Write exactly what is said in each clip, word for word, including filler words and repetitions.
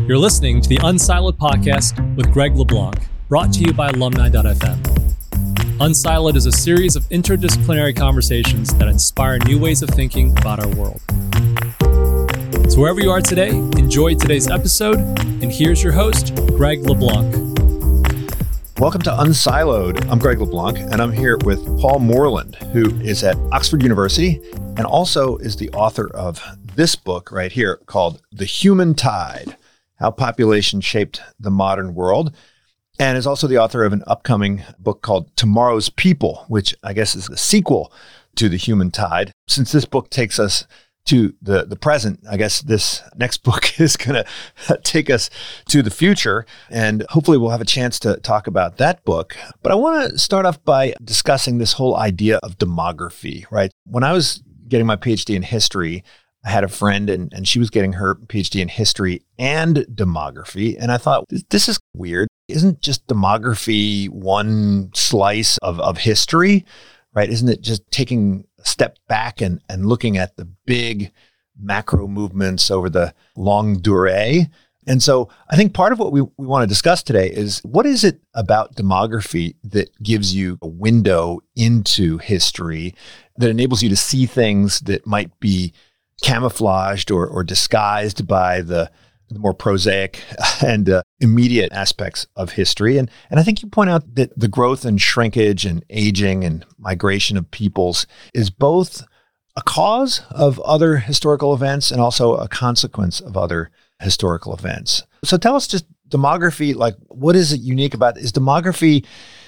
You're listening to the Unsiloed podcast with Greg LeBlanc, brought to you by alumni dot f m. Unsiloed is a series of interdisciplinary conversations that inspire new ways of thinking about our world. So wherever you are today, enjoy today's episode, and here's your host, Greg LeBlanc. Welcome to Unsiloed. I'm Greg LeBlanc, and I'm here with Paul Morland, who is at Oxford University and also is the author of this book right here called The Human Tide: How Population Shaped the Modern World, and is also the author of an upcoming book called Tomorrow's People, which I guess is a sequel to The Human Tide. Since this book takes us to the, the present, I guess this next book is going to take us to the future, and hopefully we'll have a chance to talk about that book. But I want to start off by discussing this whole idea of demography, right? When I was getting my PhD in history, I had a friend and, and she was getting her PhD in history and demography. And I thought, this is weird. Isn't just demography one slice of, of history, right? Isn't it just taking a step back and, and looking at the big macro movements over the longue durée? And so I think part of what we, we want to discuss today is, what is it about demography that gives you a window into history, that enables you to see things that might be camouflaged or, or disguised by the, the more prosaic and uh, immediate aspects of history. And, and I think you point out that the growth and shrinkage and aging and migration of peoples is both a cause of other historical events and also a consequence of other historical events. So tell us just demography, like, what is it unique about, is demography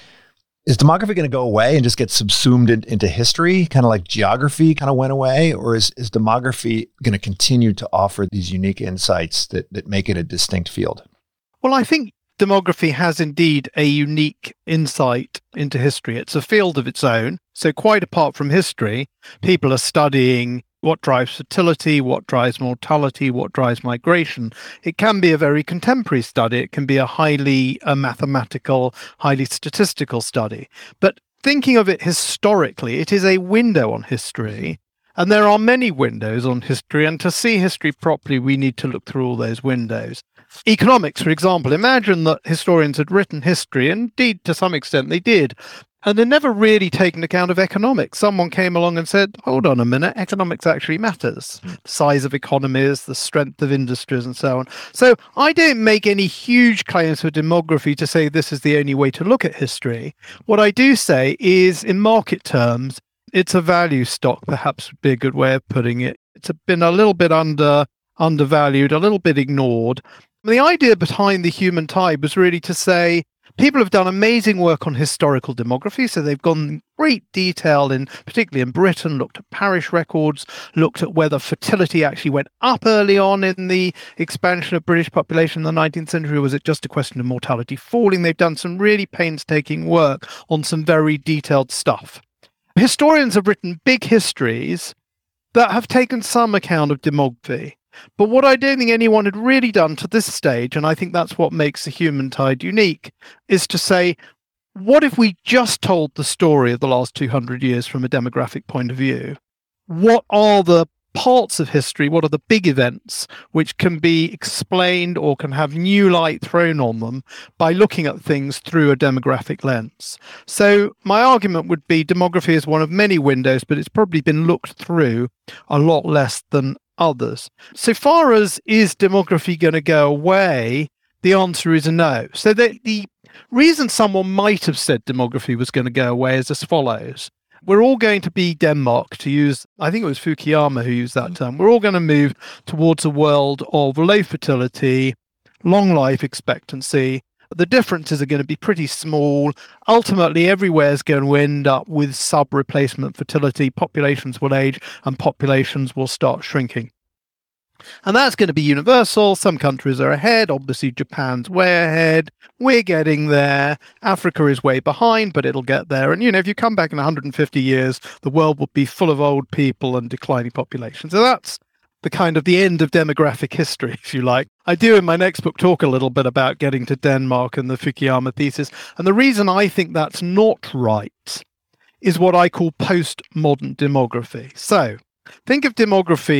Is demography going to go away and just get subsumed in, into history, kind of like geography kind of went away? Or is, is demography going to continue to offer these unique insights that, that make it a distinct field? Well, I think demography has indeed a unique insight into history. It's a field of its own. So quite apart from history, people are studying what drives fertility, what drives mortality, what drives migration. It can be a very contemporary study. It can be a highly uh, mathematical, highly statistical study. But thinking of it historically, it is a window on history. And there are many windows on history. And to see history properly, we need to look through all those windows. Economics, for example, imagine that historians had written history, and indeed, to some extent, they did. And they're never really taken account of economics. Someone came along and said, hold on a minute, economics actually matters. The size of economies, the strength of industries, and so on. So I don't make any huge claims for demography to say this is the only way to look at history. What I do say is, in market terms, it's a value stock, perhaps would be a good way of putting it. It's been a little bit under undervalued, a little bit ignored. The idea behind The Human Tide was really to say, people have done amazing work on historical demography, so they've gone in great detail, in particularly in Britain, looked at parish records, looked at whether fertility actually went up early on in the expansion of British population in the nineteenth century, or was it just a question of mortality falling? They've done some really painstaking work on some very detailed stuff. Historians have written big histories that have taken some account of demography. But what I don't think anyone had really done to this stage, and I think that's what makes The Human Tide unique, is to say, what if we just told the story of the last two hundred years from a demographic point of view? What are the parts of history, what are the big events which can be explained or can have new light thrown on them by looking at things through a demographic lens? So my argument would be demography is one of many windows, but it's probably been looked through a lot less than others. So far as is demography going to go away, the answer is no. So the, the reason someone might have said demography was going to go away is as follows. We're all going to be Denmark, to use, I think it was Fukuyama who used that term. We're all going to move towards a world of low fertility, long life expectancy. The differences are going to be pretty small. Ultimately, everywhere is going to end up with sub-replacement fertility. Populations will age and populations will start shrinking. And that's going to be universal. Some countries are ahead. Obviously, Japan's way ahead. We're getting there. Africa is way behind, but it'll get there. And, you know, if you come back in one hundred fifty years, the world will be full of old people and declining populations. So that's the kind of the end of demographic history, if you like. I do in my next book talk a little bit about getting to Denmark and the Fukuyama thesis. And the reason I think that's not right is what I call postmodern demography. So think of demography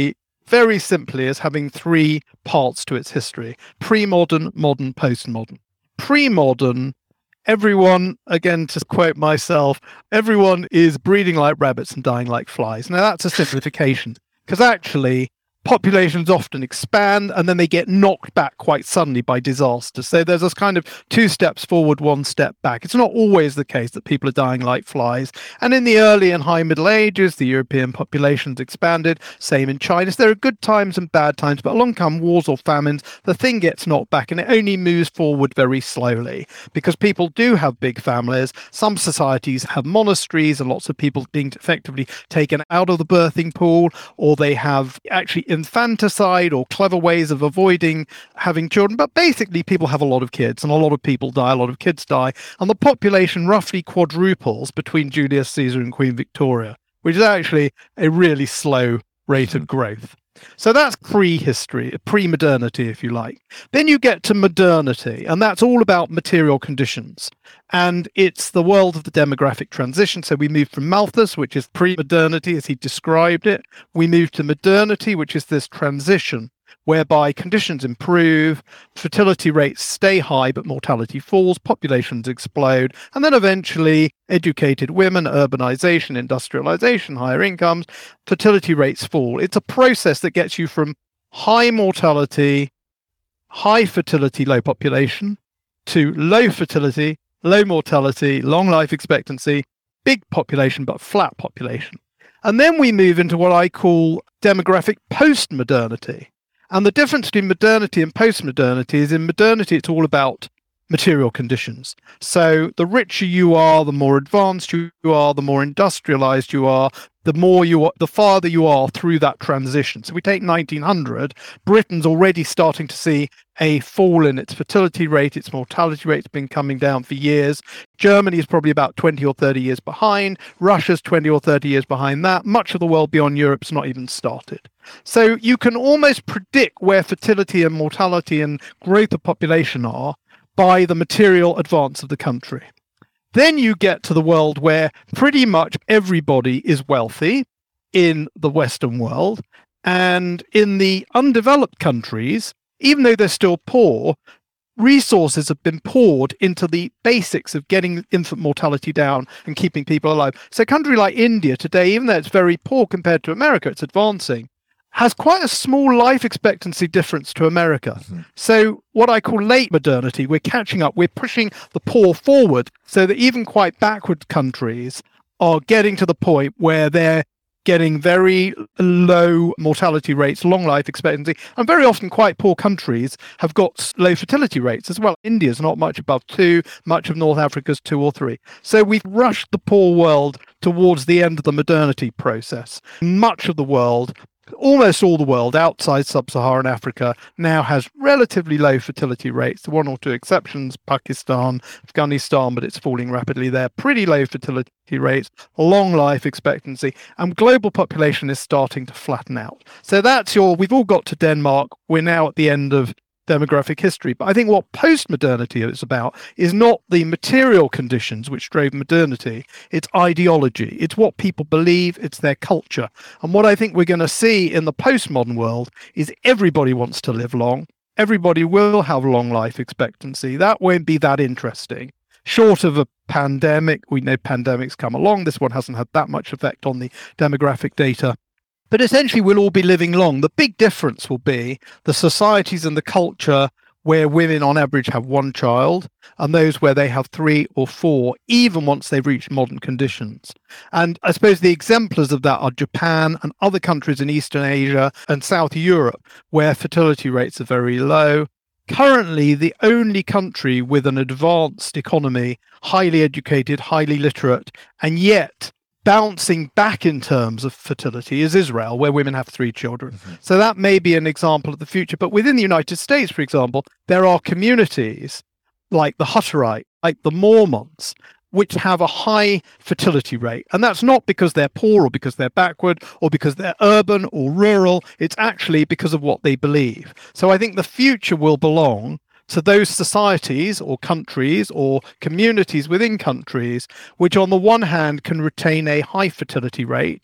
very simply as having three parts to its history: pre-modern, modern, postmodern. Pre-modern, everyone, again, to quote myself, everyone is breeding like rabbits and dying like flies. Now, that's a simplification, because actually populations often expand and then they get knocked back quite suddenly by disaster. So there's this kind of two steps forward, one step back. It's not always the case that people are dying like flies. And in the early and high Middle Ages, the European populations expanded. Same in China. So there are good times and bad times, but along come wars or famines, the thing gets knocked back and it only moves forward very slowly because people do have big families. Some societies have monasteries and lots of people being effectively taken out of the birthing pool, or they have actually infanticide or clever ways of avoiding having children. But basically, people have a lot of kids and a lot of people die, a lot of kids die. And the population roughly quadruples between Julius Caesar and Queen Victoria, which is actually a really slow rate of growth. So that's pre-history, pre-modernity, if you like. Then you get to modernity, and that's all about material conditions. And it's the world of the demographic transition. So we move from Malthus, which is pre-modernity, as he described it. We move to modernity, which is this transition whereby conditions improve, fertility rates stay high, but mortality falls, populations explode, and then eventually educated women, urbanization, industrialization, higher incomes, fertility rates fall. It's a process that gets you from high mortality, high fertility, low population, to low fertility, low mortality, long life expectancy, big population, but flat population. And then we move into what I call demographic post-modernity. And the difference between modernity and post-modernity is in modernity, it's all about material conditions. So the richer you are, the more advanced you are, the more industrialized you are, the more you are, the farther you are through that transition. So we take nineteen hundred, Britain's already starting to see a fall in its fertility rate. Its mortality rate's been coming down for years. Germany is probably about twenty or thirty years behind. Russia's twenty or thirty years behind that. Much of the world beyond Europe's not even started. So you can almost predict where fertility and mortality and growth of population are by the material advance of the country. Then you get to the world where pretty much everybody is wealthy in the Western world. And in the undeveloped countries, even though they're still poor, resources have been poured into the basics of getting infant mortality down and keeping people alive. So a country like India today, even though it's very poor compared to America, it's advancing, has quite a small life expectancy difference to America. Mm-hmm. So what I call late modernity, we're catching up, we're pushing the poor forward so that even quite backward countries are getting to the point where they're getting very low mortality rates, long life expectancy, and very often quite poor countries have got low fertility rates as well. India's not much above two, much of North Africa's two or three. So we've rushed the poor world towards the end of the modernity process. Much of the world, almost all the world outside sub-Saharan Africa now has relatively low fertility rates. One or two exceptions, Pakistan, Afghanistan, but it's falling rapidly there. Pretty low fertility rates, long life expectancy, and global population is starting to flatten out. So that's your, we've all got to Denmark. We're now at the end of demographic history. But I think what post-modernity is about is not the material conditions which drove modernity, it's ideology, it's what people believe, it's their culture. And what I think we're going to see in the postmodern world is everybody wants to live long, everybody will have long life expectancy. That won't be that interesting. Short of a pandemic, we know pandemics come along, this one hasn't had that much effect on the demographic data. But essentially, we'll all be living long. The big difference will be the societies and the culture where women on average have one child and those where they have three or four, even once they've reached modern conditions. And I suppose the exemplars of that are Japan and other countries in Eastern Asia and South Europe, where fertility rates are very low. Currently, the only country with an advanced economy, highly educated, highly literate, and yet bouncing back in terms of fertility is Israel, where women have three children. Mm-hmm. So that may be an example of the future. But within the United States, for example, there are communities like the Hutterite, like the Mormons, which have a high fertility rate. And that's not because they're poor or because they're backward or because they're urban or rural. It's actually because of what they believe. So I think the future will belong to those societies or countries or communities within countries, which on the one hand can retain a high fertility rate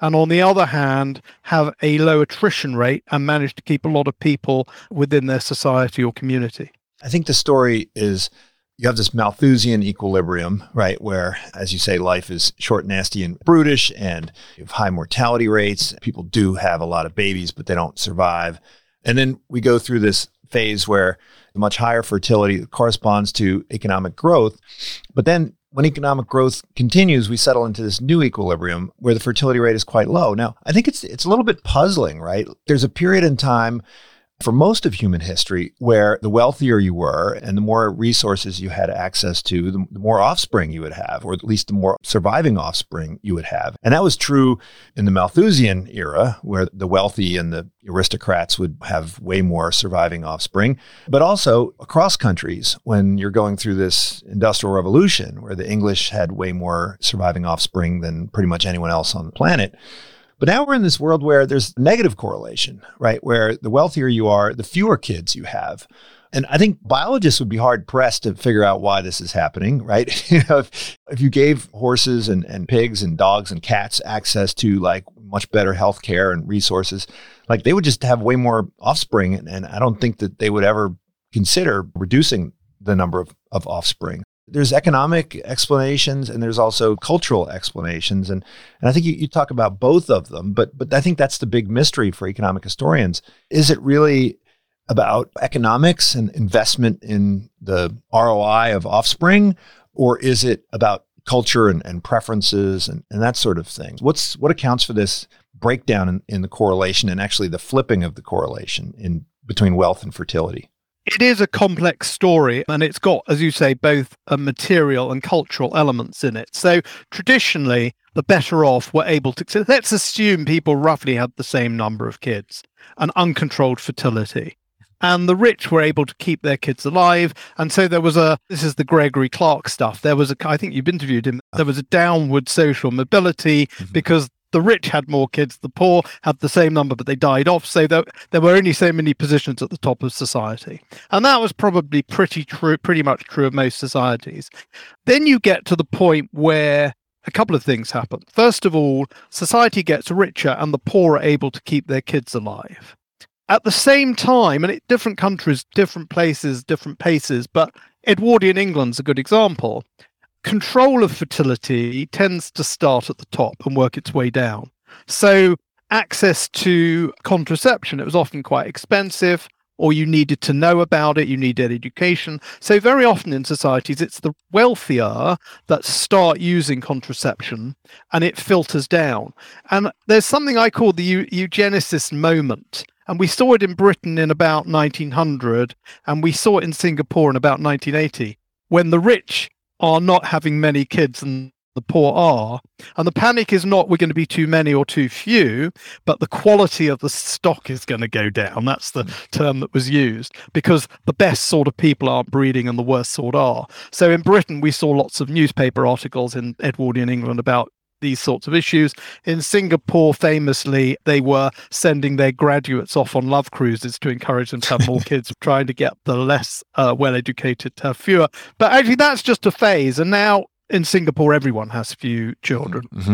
and on the other hand, have a low attrition rate and manage to keep a lot of people within their society or community. I think the story is you have this Malthusian equilibrium, right, where, as you say, life is short, nasty, and brutish, and you have high mortality rates. People do have a lot of babies, but they don't survive. And then we go through this phase where much higher fertility corresponds to economic growth. But then when economic growth continues, we settle into this new equilibrium where the fertility rate is quite low. Now, I think it's it's a little bit puzzling, right? There's a period in time for most of human history where the wealthier you were and the more resources you had access to, the, the more offspring you would have, or at least the more surviving offspring you would have. And that was true in the Malthusian era, where the wealthy and the aristocrats would have way more surviving offspring, but also across countries when you're going through this industrial revolution where the English had way more surviving offspring than pretty much anyone else on the planet. But now we're in this world where there's negative correlation, right? Where the wealthier you are, the fewer kids you have. And I think biologists would be hard pressed to figure out why this is happening, right? You know, if, if you gave horses and, and pigs and dogs and cats access to like much better healthcare and resources, like they would just have way more offspring. And, and I don't think that they would ever consider reducing the number of, of offspring. There's economic explanations and there's also cultural explanations. And, and I think you, you talk about both of them, but, but I think that's the big mystery for economic historians. Is it really about economics and investment in the R O I of offspring, or is it about culture and, and preferences and, and that sort of thing? What's what accounts for this breakdown in, in the correlation and actually the flipping of the correlation in between wealth and fertility? It is a complex story, and it's got, as you say, both a material and cultural elements in it. So traditionally, the better off were able to, so let's assume people roughly had the same number of kids and uncontrolled fertility. And the rich were able to keep their kids alive. And so there was a, this is the Gregory Clark stuff. There was a, I think you've interviewed him, there was a downward social mobility mm-hmm. because the rich had more kids, the poor had the same number, but they died off. So there, there were only so many positions at the top of society. And that was probably pretty true, pretty much true of most societies. Then you get to the point where a couple of things happen. First of all, society gets richer and the poor are able to keep their kids alive. At the same time, and it, different countries, different places, different paces, but Edwardian England's a good example. Control of fertility tends to start at the top and work its way down. So access to contraception, it was often quite expensive, or you needed to know about it, you needed education. So very often in societies, it's the wealthier that start using contraception and it filters down. And there's something I call the eu- eugenicist moment. And we saw it in Britain in about nineteen hundred, and we saw it in Singapore in about nineteen eighty, when the rich are not having many kids and the poor are. And the panic is not we're going to be too many or too few, but the quality of the stock is going to go down. That's the term that was used, because the best sort of people aren't breeding and the worst sort are. So in Britain, we saw lots of newspaper articles in Edwardian England about these sorts of issues. In Singapore, famously, they were sending their graduates off on love cruises to encourage them to have more kids, trying to get the less uh, well-educated to have fewer. But actually, that's just a phase. And now in Singapore, everyone has few children. Mm-hmm.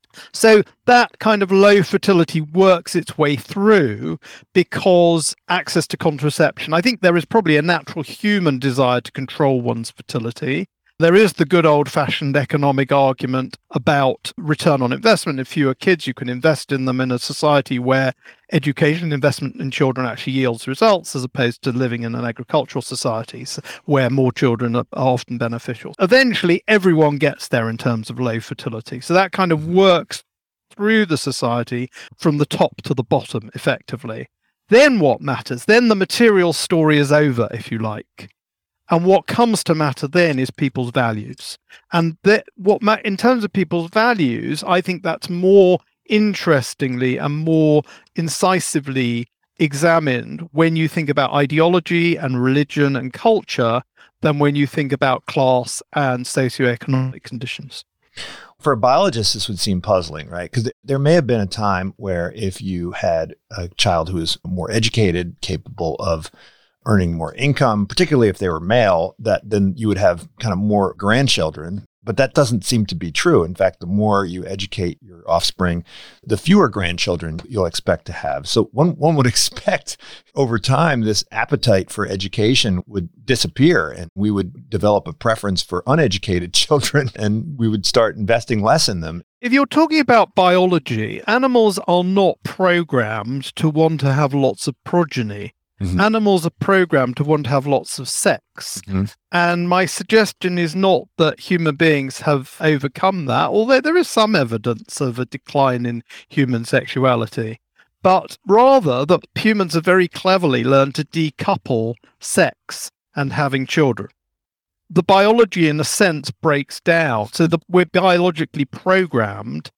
So that kind of low fertility works its way through because access to contraception, I think there is probably a natural human desire to control one's fertility. There is the good old-fashioned economic argument about return on investment. If fewer kids, you can invest in them in a society where education investment in children actually yields results, as opposed to living in an agricultural society where more children are often beneficial. Eventually, everyone gets there in terms of low fertility. So that kind of works through the society from the top to the bottom, effectively. Then what matters? Then the material story is over, if you like. And what comes to matter then is people's values. And that, what ma- in terms of people's values, I think that's more interestingly and more incisively examined when you think about ideology and religion and culture than when you think about class and socioeconomic conditions. For a biologist, this would seem puzzling, right? Because there may have been a time where if you had a child who was more educated, capable of earning more income, particularly if they were male, that then you would have kind of more grandchildren But that doesn't seem to be true. In fact, the more you educate your offspring, the fewer grandchildren you'll expect to have. So one, one would expect over time this appetite for education would disappear and we would develop a preference for uneducated children and we would start investing less in them. If you're talking about biology, animals are not programmed to want to have lots of progeny. Mm-hmm. Animals are programmed to want to have lots of sex. Mm-hmm. And my suggestion is not that human beings have overcome that, although there is some evidence of a decline in human sexuality, but rather that humans have very cleverly learned to decouple sex and having children. The biology, in a sense, breaks down. So that we're biologically programmed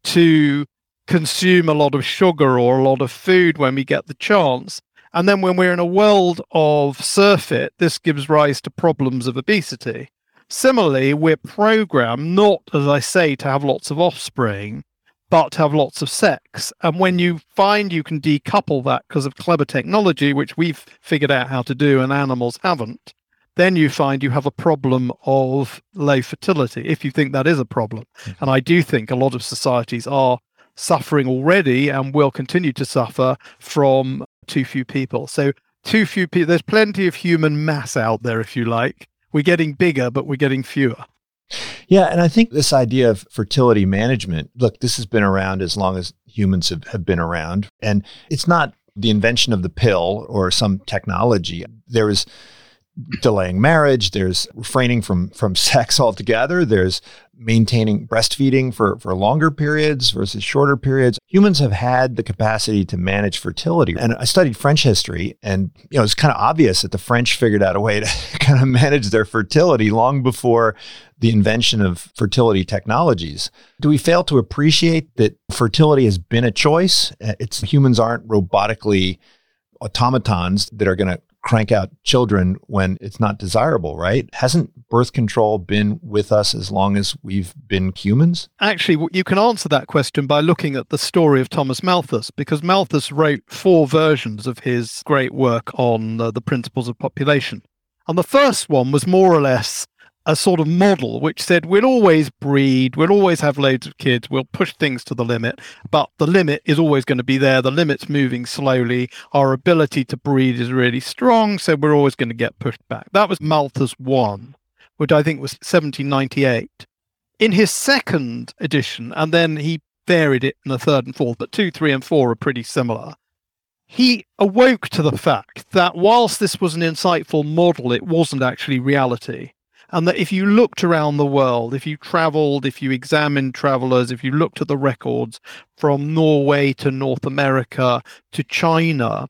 to consume a lot of sugar or a lot of food when we get the chance. And then when we're in a world of surfeit, this gives rise to problems of obesity. Similarly, we're programmed not, as I say, to have lots of offspring, but to have lots of sex. And when you find you can decouple that because of clever technology, which we've figured out how to do and animals haven't, then you find you have a problem of low fertility, if you think that is a problem. Mm-hmm. And I do think a lot of societies are suffering already and will continue to suffer from too few people. So too few people, there's plenty of human mass out there, if you like. We're getting bigger, but we're getting fewer. Yeah, and I think this idea of fertility management, look, this has been around as long as humans have, have been around. And it's not the invention of the pill or some technology. There is delaying marriage, there's refraining from from sex altogether, there's maintaining breastfeeding for, for longer periods versus shorter periods. Humans have had the capacity to manage fertility. And I studied French history, and you know, it's kind of obvious that the French figured out a way to kind of manage their fertility long before the invention of fertility technologies. Do we fail to appreciate that fertility has been a choice? It's humans aren't robotically automatons that are going to crank out children when it's not desirable, right? Hasn't birth control been with us as long as we've been humans? Actually, you can answer that question by looking at the story of Thomas Malthus, because Malthus wrote four versions of his great work on uh, the principles of population. And the first one was more or less a sort of model which said we'll always breed, we'll always have loads of kids, we'll push things to the limit, but the limit is always going to be there. The limit's moving slowly. Our ability to breed is really strong, so we're always going to get pushed back. That was Malthus one, which I think was seventeen ninety-eight. In his second edition, and then he varied it in the third and fourth, but two, three, and four are pretty similar. He awoke to the fact that whilst this was an insightful model, it wasn't actually reality. And that if you looked around the world, if you traveled, if you examined travelers, if you looked at the records from Norway to North America to China,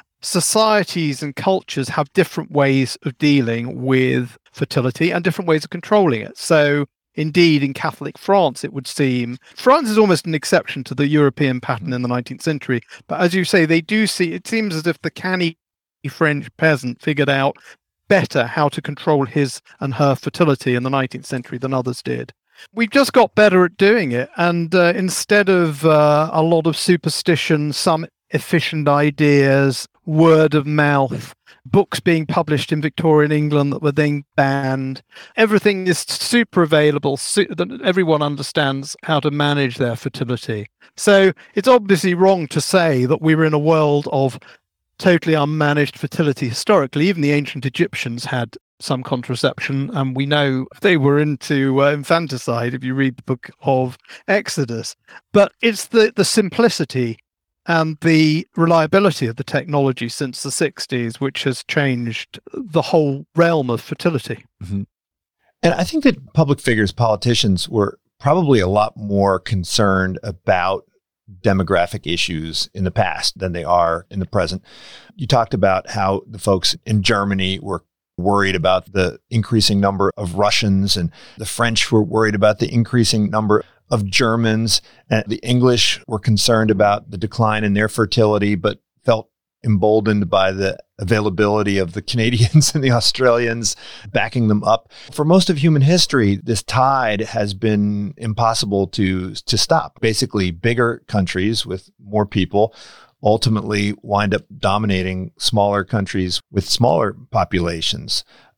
societies and cultures have different ways of dealing with fertility and different ways of controlling it. So indeed, in Catholic France, it would seem, France is almost an exception to the European pattern in the nineteenth century. But as you say, they do see, it seems as if the canny French peasant figured out better how to control his and her fertility in the nineteenth century than others did. We've just got better at doing it. And uh, instead of uh, a lot of superstition, some efficient ideas, word of mouth, books being published in Victorian England that were then banned, everything is super available. Su- everyone understands how to manage their fertility. So it's obviously wrong to say that we were in a world of totally unmanaged fertility historically. Even the ancient Egyptians had some contraception, and we know they were into uh, infanticide if you read the book of Exodus. But it's the, the simplicity and the reliability of the technology since the sixties which has changed the whole realm of fertility. Mm-hmm. And I think that public figures, politicians, were probably a lot more concerned about demographic issues in the past than they are in the present. You talked about how the folks in Germany were worried about the increasing number of Russians, and the French were worried about the increasing number of Germans, and the English were concerned about the decline in their fertility, but felt emboldened by the availability of the Canadians and the Australians backing them up. For most of human history, this tide has been impossible to, to stop. Basically, bigger countries with more people ultimately wind up dominating smaller countries with smaller populations.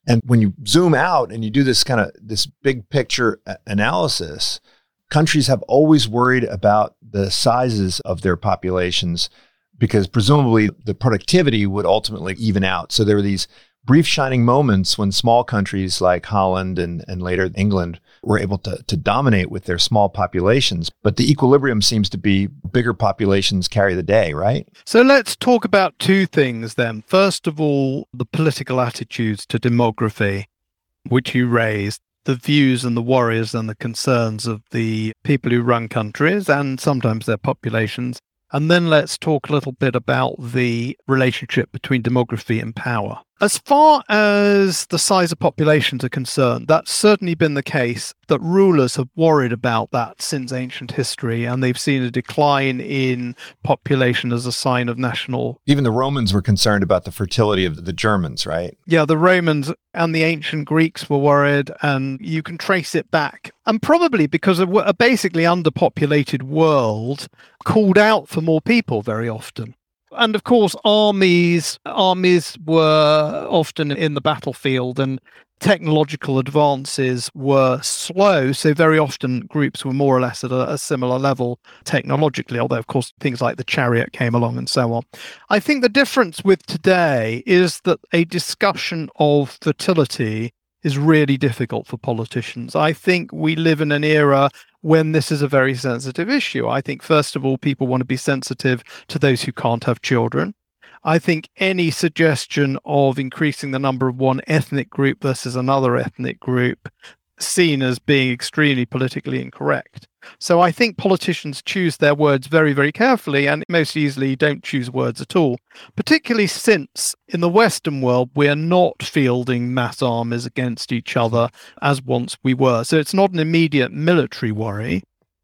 And when you zoom out and you do this kind of this big picture analysis, countries have always worried about the sizes of their populations because presumably the productivity would ultimately even out. So there were these brief shining moments when small countries like Holland and, and later England were able to, to dominate with their small populations. But the equilibrium seems to be bigger populations carry the day, right? So let's talk about two things then. First of all, the political attitudes to demography, which you raised, the views and the worries and the concerns of the people who run countries and sometimes their populations. And then let's talk a little bit about the relationship between demography and power. As far as the size of populations are concerned, that's certainly been the case that rulers have worried about that since ancient history, and they've seen a decline in population as a sign of national... Even the Romans were concerned about the fertility of the Germans, right? Yeah, the Romans and the ancient Greeks were worried, and you can trace it back. And probably because a, a basically underpopulated world called out for more people very often. And of course, armies armies were often in the battlefield and technological advances were slow. So very often groups were more or less at a, a similar level technologically, although of course things like the chariot came along and so on. I think the difference with today is that a discussion of fertility is really difficult for politicians. I think we live in an era when this is a very sensitive issue. I think, first of all, people want to be sensitive to those who can't have children. I think any suggestion of increasing the number of one ethnic group versus another ethnic group seen as being extremely politically incorrect. So I think politicians choose their words very, very carefully and most easily don't choose words at all, particularly since in the Western world, we're not fielding mass armies against each other as once we were. So it's not an immediate military worry.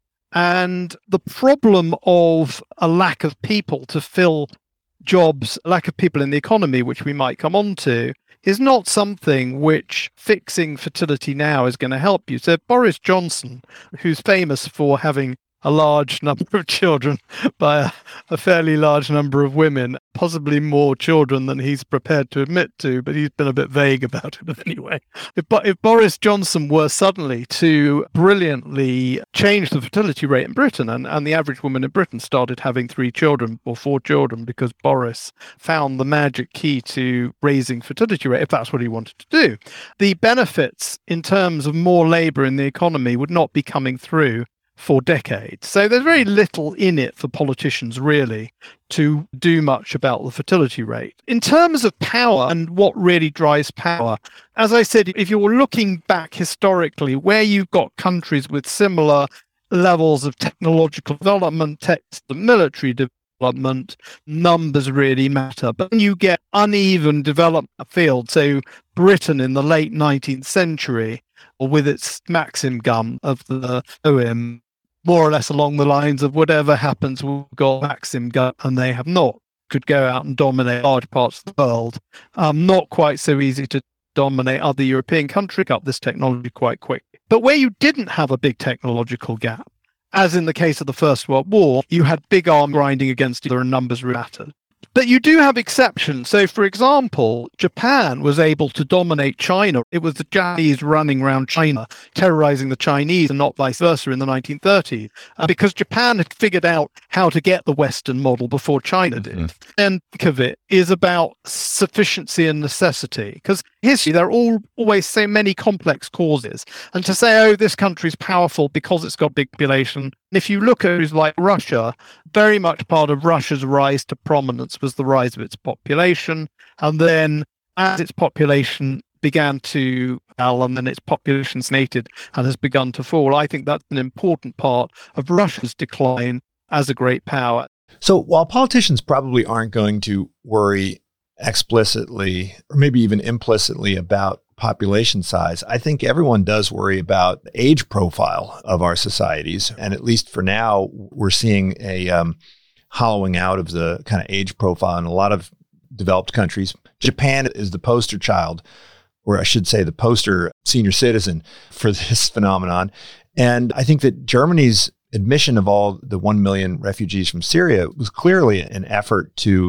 And the problem of a lack of people to fill jobs, lack of people in the economy, which we might come on to, is not something which fixing fertility now is going to help you. So Boris Johnson, who's famous for having a large number of children by a, a fairly large number of women, possibly more children than he's prepared to admit to, but he's been a bit vague about it. But anyway, if, if Boris Johnson were suddenly to brilliantly change the fertility rate in Britain, and, and the average woman in Britain started having three children or four children because Boris found the magic key to raising fertility rate, if that's what he wanted to do, the benefits in terms of more labour in the economy would not be coming through for decades. So there's very little in it for politicians really to do much about the fertility rate. In terms of power and what really drives power, as I said, if you're looking back historically, where you've got countries with similar levels of technological development, tech, the military development, numbers really matter. But when you get uneven development field, so Britain in the late nineteenth century, or with its Maxim gun of the O M, more or less along the lines of whatever happens, we've got Maxim gun and they have not, could go out and dominate large parts of the world. Um, not quite so easy to dominate other European countries, pick up this technology quite quickly. But where you didn't have a big technological gap, as in the case of the First World War, you had big arm grinding against each other and numbers mattered. But you do have exceptions. So, for example, Japan was able to dominate China. It was the Japanese running around China, terrorizing the Chinese and not vice versa in the nineteen thirties, uh, because Japan had figured out how to get the Western model before China did. Mm-hmm. And think of it is about sufficiency and necessity, because history, there are all, always so many complex causes. And to say, oh, this country's powerful because it's got big population. If you look at who's like Russia, very much part of Russia's rise to prominence was the rise of its population. And then as its population began to fall and then its population stagnated and has begun to fall, I think that's an important part of Russia's decline as a great power. So while politicians probably aren't going to worry explicitly or maybe even implicitly about population size, I think everyone does worry about the age profile of our societies. And at least for now, we're seeing a um, hollowing out of the kind of age profile in a lot of developed countries. Japan is the poster child, or I should say the poster senior citizen for this phenomenon. And I think that Germany's admission of all the one million refugees from Syria was clearly an effort to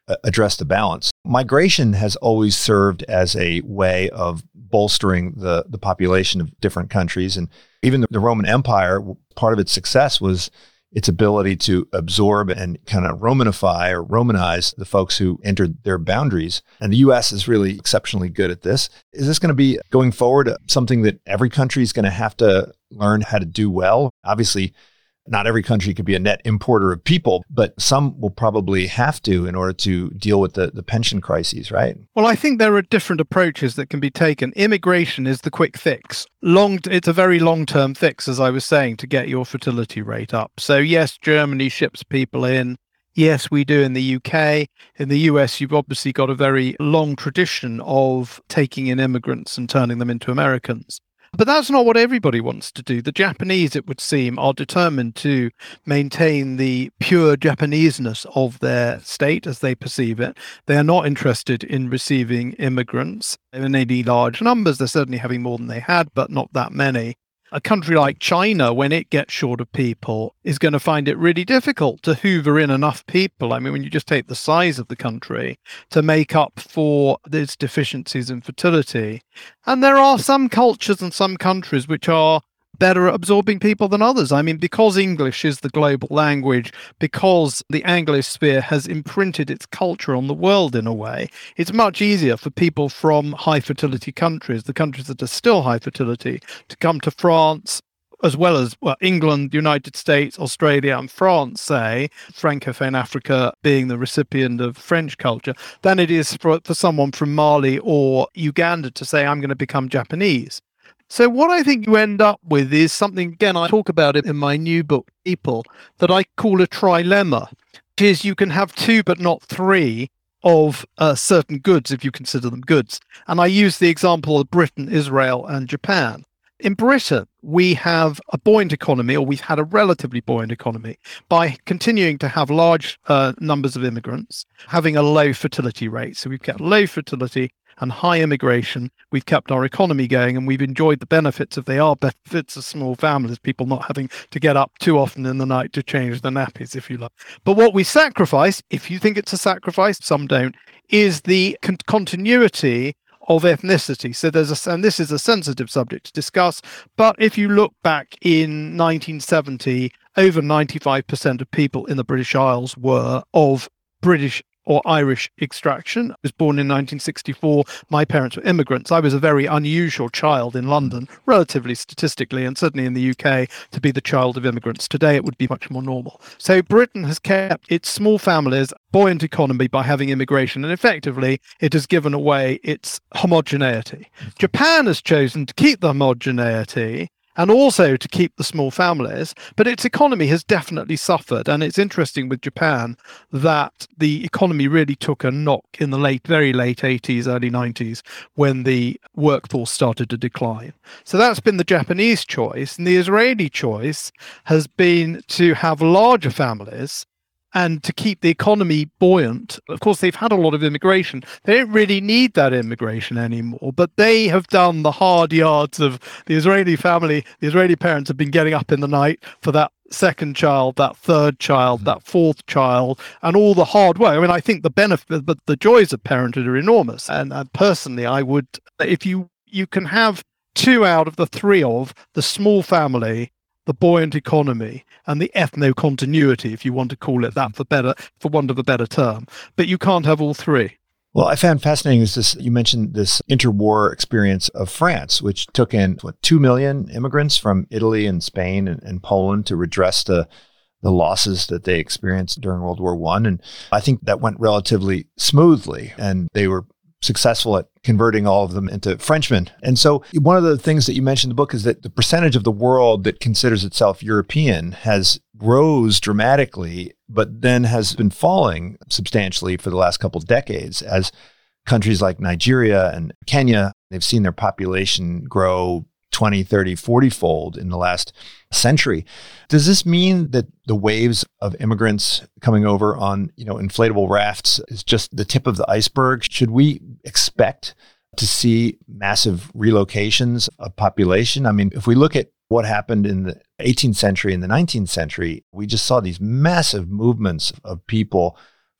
uh, address the balance. Migration has always served as a way of bolstering the, the population of different countries. And even the, the Roman Empire, part of its success was its ability to absorb and kind of Romanify or Romanize the folks who entered their boundaries. And the U S is really exceptionally good at this. Is this going to be, going forward, something that every country is going to have to learn how to do well? Obviously, not every country could be a net importer of people, but some will probably have to in order to deal with the, the pension crises, right? Well, I think there are different approaches that can be taken. Immigration is the quick fix. Long, it's a very long-term fix, as I was saying, to get your fertility rate up. So yes, Germany ships people in. Yes, we do in the U K. In the U S, you've obviously got a very long tradition of taking in immigrants and turning them into Americans. But that's not what everybody wants to do. The Japanese, it would seem, are determined to maintain the pure Japaneseness of their state as they perceive it. They are not interested in receiving immigrants in any large numbers. They're certainly having more than they had, but not that many. A country like China, when it gets short of people, is going to find it really difficult to hoover in enough people. I mean, when you just take the size of the country to make up for its deficiencies in fertility. And there are some cultures and some countries which are better at absorbing people than others. I mean, because English is the global language, because the Anglosphere has imprinted its culture on the world in a way, it's much easier for people from high fertility countries, the countries that are still high fertility, to come to France, as well as well, England, United States, Australia and France, say, Francophone Africa being the recipient of French culture, than it is for, for someone from Mali or Uganda to say, I'm going to become Japanese. So what I think you end up with is something, again, I talk about it in my new book, People, that I call a trilemma, which is you can have two but not three of uh, certain goods, if you consider them goods. And I use the example of Britain, Israel, and Japan. In Britain, we have a buoyant economy, or we've had a relatively buoyant economy, by continuing to have large uh, numbers of immigrants, having a low fertility rate. So we've kept low fertility and high immigration. We've kept our economy going, and we've enjoyed the benefits, if they are benefits of small families, people not having to get up too often in the night to change the nappies, if you like. But what we sacrifice, if you think it's a sacrifice, some don't, is the con- continuity of ethnicity. So there's a, and this is a sensitive subject to discuss, but if you look back in nineteen seventy, over ninety-five percent of people in the British Isles were of British or Irish extraction. I was born in nineteen sixty-four. My parents were immigrants. I was a very unusual child in London, relatively statistically, and certainly in the U K, to be the child of immigrants. Today, it would be much more normal. So Britain has kept its small families, buoyant economy by having immigration, and effectively, it has given away its homogeneity. Japan has chosen to keep the homogeneity and also to keep the small families, but its economy has definitely suffered. And it's interesting with Japan that the economy really took a knock in the late, very late eighties, early nineties, when the workforce started to decline. So that's been the Japanese choice. And the Israeli choice has been to have larger families and to keep the economy buoyant. Of course, they've had a lot of immigration. They don't really need that immigration anymore, but they have done the hard yards of the Israeli family. The Israeli parents have been getting up in the night for that second child, that third child, that fourth child, and all the hard work. I mean, I think the benefit, but the joys of parenthood are enormous. And, and personally, I would, if you, you can have two out of the three of the small family, the buoyant economy, and the ethno-continuity, if you want to call it that, for better, for want of a better term. But you can't have all three. Well, I found fascinating is this, you mentioned this interwar experience of France, which took in, what, two million immigrants from Italy and Spain and, and Poland to redress the, the losses that they experienced during World War One. And I think that went relatively smoothly, and they were successful at converting all of them into Frenchmen. And so one of the things that you mentioned in the book is that the percentage of the world that considers itself European has rose dramatically, but then has been falling substantially for the last couple of decades as countries like Nigeria and Kenya, they've seen their population grow twenty, thirty, forty fold in the last century. Does this mean that the waves of immigrants coming over on, you know, inflatable rafts is just the tip of the iceberg? Should we expect to see massive relocations of population? I mean, if we look at what happened in the eighteenth century and the nineteenth century, we just saw these massive movements of people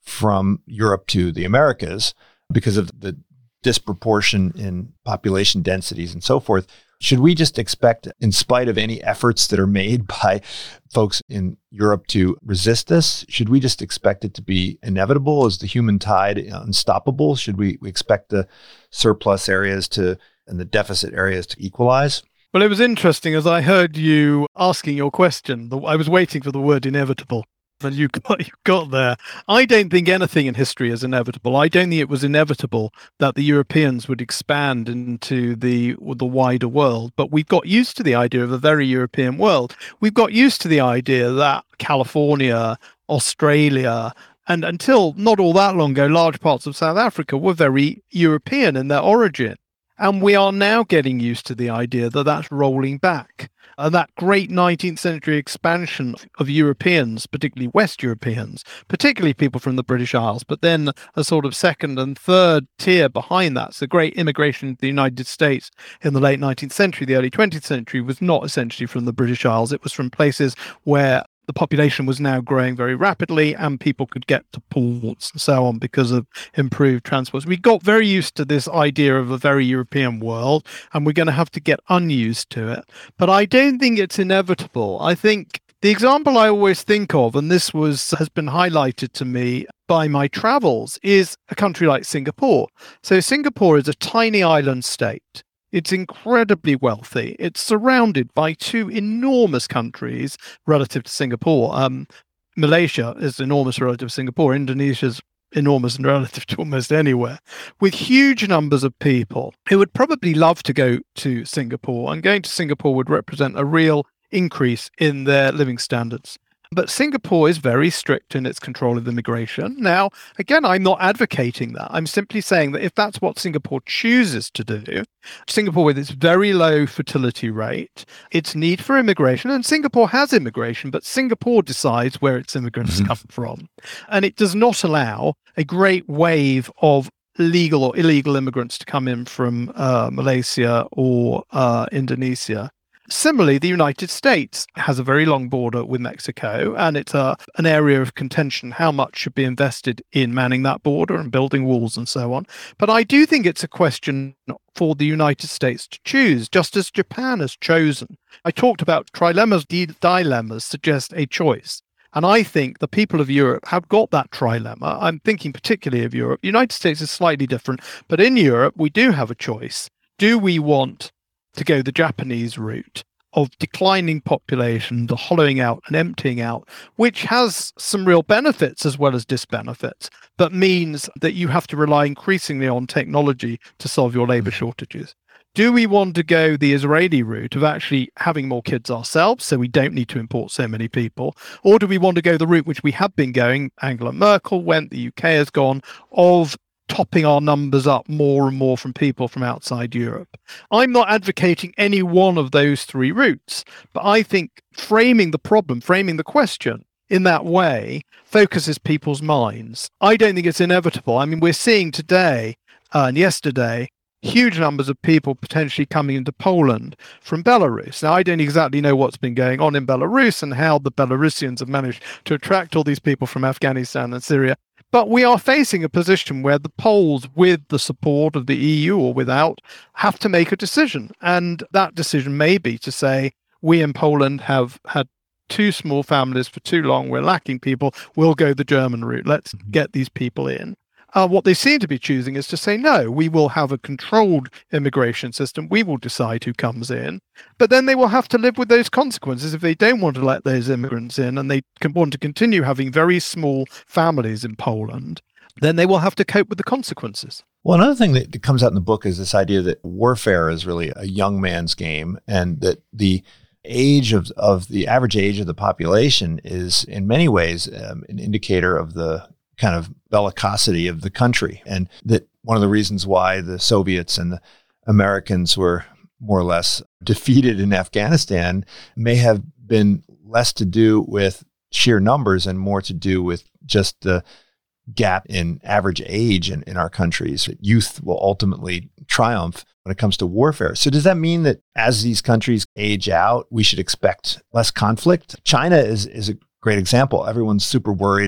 from Europe to the Americas because of the disproportion in population densities and so forth. Should we just expect, in spite of any efforts that are made by folks in Europe to resist this, should we just expect it to be inevitable? Is the human tide unstoppable? Should we, we expect the surplus areas to and the deficit areas to equalize? Well, it was interesting as I heard you asking your question. I was waiting for the word inevitable. And you got, you got there. I don't think anything in history is inevitable. I don't think it was inevitable that the Europeans would expand into the the wider world. But we've got used to the idea of a very European world. We've got used to the idea that California, Australia, and until not all that long ago, large parts of South Africa were very European in their origin. And we are now getting used to the idea that that's rolling back. And that great nineteenth century expansion of Europeans, particularly West Europeans, particularly people from the British Isles, but then a sort of second and third tier behind that. So great immigration to the United States in the late nineteenth century, the early twentieth century, was not essentially from the British Isles. It was from places where the population was now growing very rapidly and people could get to ports and so on because of improved transports. We got very used to this idea of a very European world, and we're going to have to get unused to it. But I don't think it's inevitable. I think the example I always think of, and this was has been highlighted to me by my travels, is a country like Singapore. So Singapore is a tiny island state. It's incredibly wealthy. It's surrounded by two enormous countries relative to Singapore. Um, Malaysia is enormous relative to Singapore. Indonesia's enormous and relative to almost anywhere, with huge numbers of people who would probably love to go to Singapore. And going to Singapore would represent a real increase in their living standards. But Singapore is very strict in its control of immigration. Now, again, I'm not advocating that. I'm simply saying that if that's what Singapore chooses to do, Singapore with its very low fertility rate, its need for immigration, and Singapore has immigration, but Singapore decides where its immigrants mm-hmm. come from. And it does not allow a great wave of legal or illegal immigrants to come in from uh, Malaysia or uh, Indonesia. Similarly, the United States has a very long border with Mexico, and it's a, an area of contention how much should be invested in manning that border and building walls and so on. But I do think it's a question for the United States to choose, just as Japan has chosen. I talked about trilemmas, dilemmas suggest a choice. And I think the people of Europe have got that trilemma. I'm thinking particularly of Europe. The United States is slightly different, but in Europe, we do have a choice. Do we want to go the Japanese route of declining population, the hollowing out and emptying out, which has some real benefits as well as disbenefits, but means that you have to rely increasingly on technology to solve your labor shortages? Do we want to go the Israeli route of actually having more kids ourselves, so we don't need to import so many people? Or do we want to go the route which we have been going, Angela Merkel went, the U K has gone, of topping our numbers up more and more from people from outside Europe? I'm not advocating any one of those three routes, but I think framing the problem, framing the question in that way focuses people's minds. I don't think it's inevitable. I mean, we're seeing today uh, and yesterday huge numbers of people potentially coming into Poland from Belarus. Now, I don't exactly know what's been going on in Belarus and how the Belarusians have managed to attract all these people from Afghanistan and Syria. But we are facing a position where the Poles, with the support of the E U or without, have to make a decision. And that decision may be to say, we in Poland have had too small families for too long. We're lacking people. We'll go the German route. Let's get these people in. Uh, what they seem to be choosing is to say, no, we will have a controlled immigration system. We will decide who comes in. But then they will have to live with those consequences if they don't want to let those immigrants in and they can want to continue having very small families in Poland. Then they will have to cope with the consequences. Well, another thing that comes out in the book is this idea that warfare is really a young man's game, and that the age of, of the average age of the population is in many ways um, an indicator of the kind of bellicosity of the country. And that one of the reasons why the Soviets and the Americans were more or less defeated in Afghanistan may have been less to do with sheer numbers and more to do with just the gap in average age in, in our countries. Youth will ultimately triumph when it comes to warfare. So does that mean that as these countries age out, we should expect less conflict? China is, is a great example. Everyone's super worried about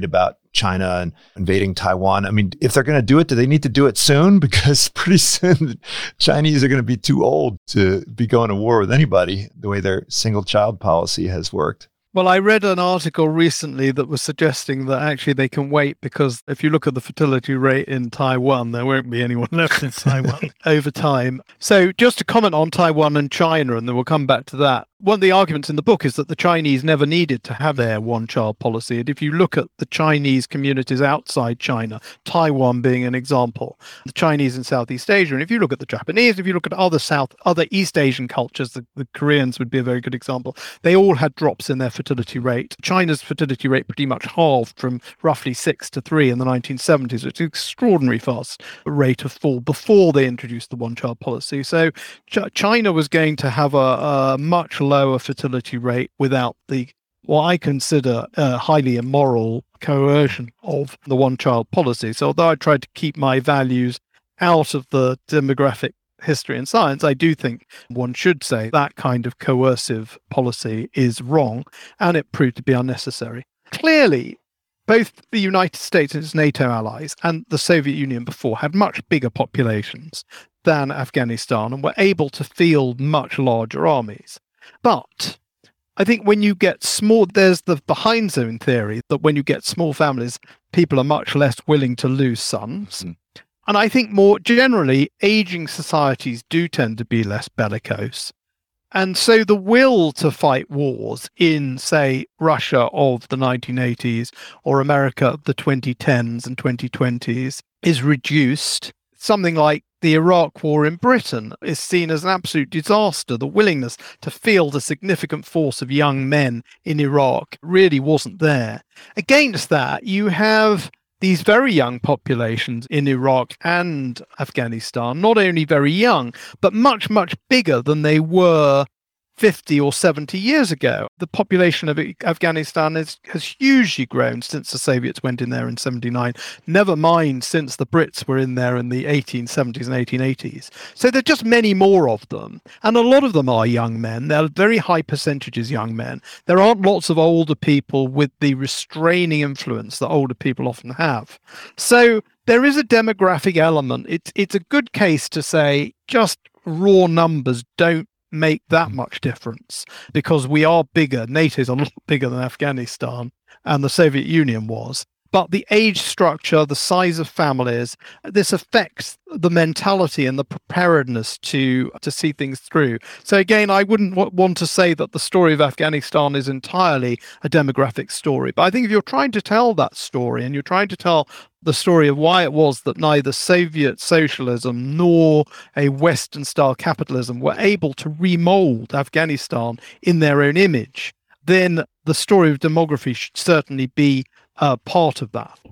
China and invading Taiwan. I mean, if they're going to do it, do they need to do it soon? Because pretty soon the Chinese are going to be too old to be going to war with anybody, the way their single child policy has worked. Well, I read an article recently that was suggesting that actually they can wait because if you look at the fertility rate in Taiwan, there won't be anyone left in Taiwan over time. So just to comment on Taiwan and China, and then we'll come back to that. One of the arguments in the book is that the Chinese never needed to have their one-child policy. And if you look at the Chinese communities outside China, Taiwan being an example, the Chinese in Southeast Asia, and if you look at the Japanese, if you look at other South, other East Asian cultures, the, the Koreans would be a very good example, they all had drops in their fertility rate. China's fertility rate pretty much halved from roughly six to three in the nineteen seventies, which is an extraordinary fast rate of fall before they introduced the one-child policy. So Ch- China was going to have a, a much lower fertility rate without the what I consider uh, highly immoral coercion of the one-child policy. So although I tried to keep my values out of the demographic history and science, I do think one should say that kind of coercive policy is wrong, and it proved to be unnecessary. Clearly, both the United States and its NATO allies and the Soviet Union before had much bigger populations than Afghanistan and were able to field much larger armies. But I think when you get small, there's the behind zone theory that when you get small families, people are much less willing to lose sons. Mm. And I think more generally, aging societies do tend to be less bellicose. And so the will to fight wars in, say, Russia of the nineteen eighties or America of the twenty tens and twenty twenties is reduced. Something like the Iraq War in Britain is seen as an absolute disaster. The willingness to field a significant force of young men in Iraq really wasn't there. Against that, you have these very young populations in Iraq and Afghanistan, not only very young, but much, much bigger than they were fifty or seventy years ago. The population of Afghanistan is, has hugely grown since the Soviets went in there in seventy-nine, never mind since the Brits were in there in the eighteen seventies and eighteen eighties. So there are just many more of them, and a lot of them are young men. They're very high percentages young men. There aren't lots of older people with the restraining influence that older people often have. So there is a demographic element. It's, it's a good case to say just raw numbers don't make that much difference because we are bigger. NATO's a lot bigger than Afghanistan and the Soviet Union was. But the age structure, the size of families, this affects the mentality and the preparedness to to see things through. So again, I wouldn't w- want to say that the story of Afghanistan is entirely a demographic story. But I think if you're trying to tell that story and you're trying to tell the story of why it was that neither Soviet socialism nor a Western-style capitalism were able to remold Afghanistan in their own image, then the story of demography should certainly be uh, part of that.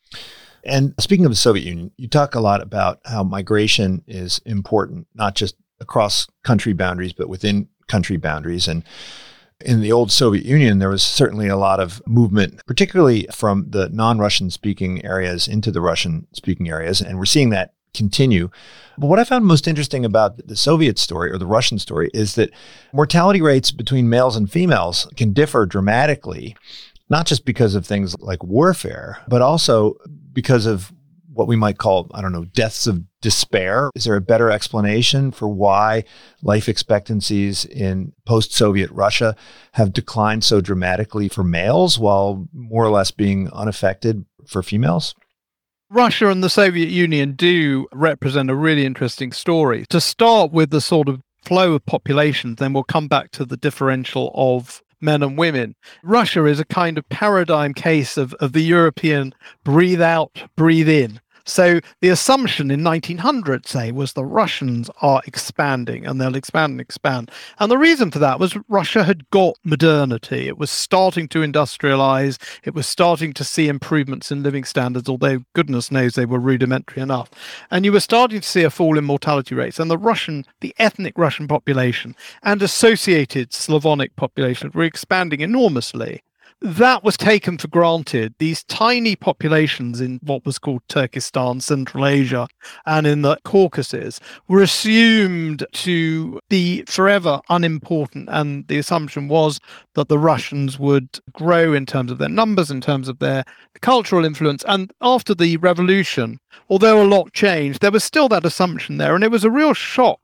And speaking of the Soviet Union, you talk a lot about how migration is important, not just across country boundaries, but within country boundaries. And in the old Soviet Union, there was certainly a lot of movement, particularly from the non-Russian speaking areas into the Russian speaking areas. And we're seeing that continue. But what I found most interesting about the Soviet story or the Russian story is that mortality rates between males and females can differ dramatically, not just because of things like warfare, but also because of what we might call, I don't know, deaths of despair. Is there a better explanation for why life expectancies in post-Soviet Russia have declined so dramatically for males while more or less being unaffected for females? Russia and the Soviet Union do represent a really interesting story. To start with the sort of flow of populations, then we'll come back to the differential of men and women. Russia is a kind of paradigm case of, of the European breathe out, breathe in. So the assumption in nineteen hundred, say, was the Russians are expanding and they'll expand and expand. And the reason for that was Russia had got modernity. It was starting to industrialize. It was starting to see improvements in living standards, although goodness knows they were rudimentary enough. And you were starting to see a fall in mortality rates. And the Russian, the ethnic Russian population and associated Slavonic populations were expanding enormously. that was taken for granted. These tiny populations in what was called Turkestan, Central Asia, and in the Caucasus were assumed to be forever unimportant. And the assumption was that the Russians would grow in terms of their numbers, in terms of their cultural influence. And after the revolution, although a lot changed, there was still that assumption there. And it was a real shock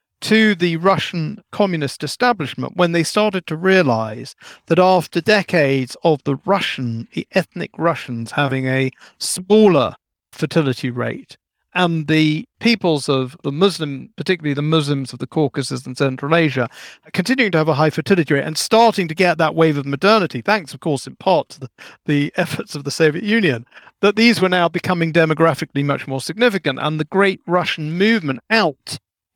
to the Russian communist establishment when they started to realize that after decades of the Russian, the ethnic Russians having a smaller fertility rate, and the peoples of the Muslim, particularly the Muslims of the Caucasus and Central Asia, continuing to have a high fertility rate and starting to get that wave of modernity, thanks, of course, in part to the, the efforts of the Soviet Union, that these were now becoming demographically much more significant. And the great Russian movement out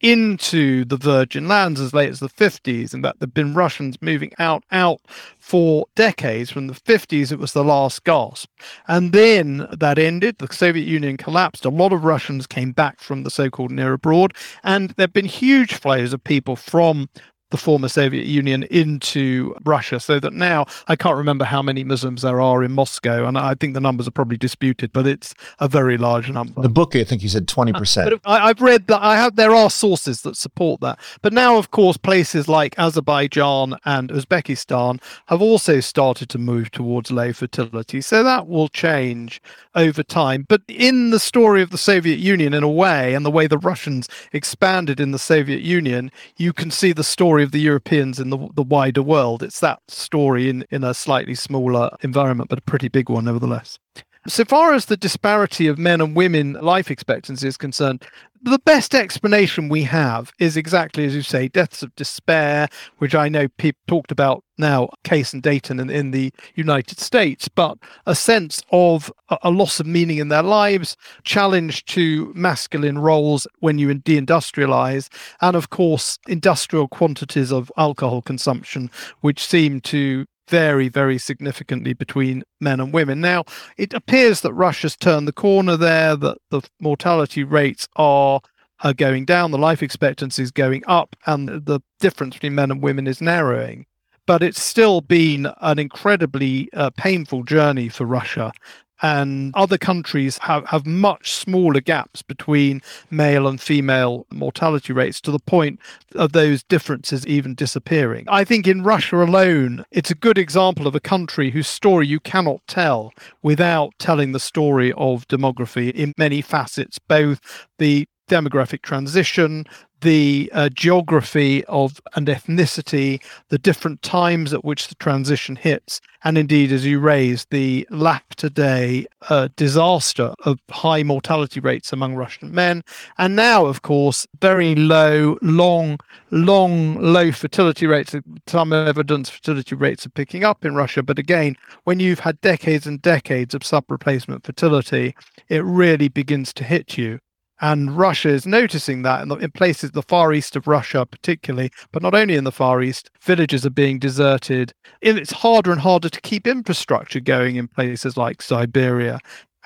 into the Virgin Lands as late as the fifties, and that there have been Russians moving out, out for decades. From the fifties, it was the last gasp. And then that ended. The Soviet Union collapsed. A lot of Russians came back from the so-called near abroad, and there have been huge flows of people from the former Soviet Union into Russia, so that now I can't remember how many Muslims there are in Moscow, and I think the numbers are probably disputed, but it's a very large number. The book, I think you said twenty percent. Uh, but I, I've read that. I have. There are sources that support that, but now, of course, places like Azerbaijan and Uzbekistan have also started to move towards low fertility, so that will change over time. But in the story of the Soviet Union, in a way, and the way the Russians expanded in the Soviet Union, you can see the story of the Europeans in the, the wider world. It's that story in, in a slightly smaller environment, but a pretty big one nevertheless. So far as the disparity of men and women life expectancy is concerned, the best explanation we have is exactly as you say, deaths of despair, which I know people talked about now, Case and Dayton in, in the United States, but a sense of a, a loss of meaning in their lives, challenge to masculine roles when you deindustrialize, and of course, industrial quantities of alcohol consumption, which seem to vary very significantly between men and women. Now, it appears that Russia's turned the corner there, that the mortality rates are, are going down, the life expectancy is going up, and the difference between men and women is narrowing. But it's still been an incredibly uh, painful journey for Russia. And other countries have, have much smaller gaps between male and female mortality rates, to the point of those differences even disappearing. I think in Russia alone, it's a good example of a country whose story you cannot tell without telling the story of demography in many facets, both the demographic transition, the uh, geography of and ethnicity, the different times at which the transition hits, and indeed, as you raised, the lap today uh, disaster of high mortality rates among Russian men, and now, of course, very low, long, long, low fertility rates. Some evidence fertility rates are picking up in Russia, but again, when you've had decades and decades of sub-replacement fertility, it really begins to hit you. And Russia is noticing that in, the, in places, the far east of Russia particularly, but not only in the far east, villages are being deserted. It's harder and harder to keep infrastructure going in places like Siberia,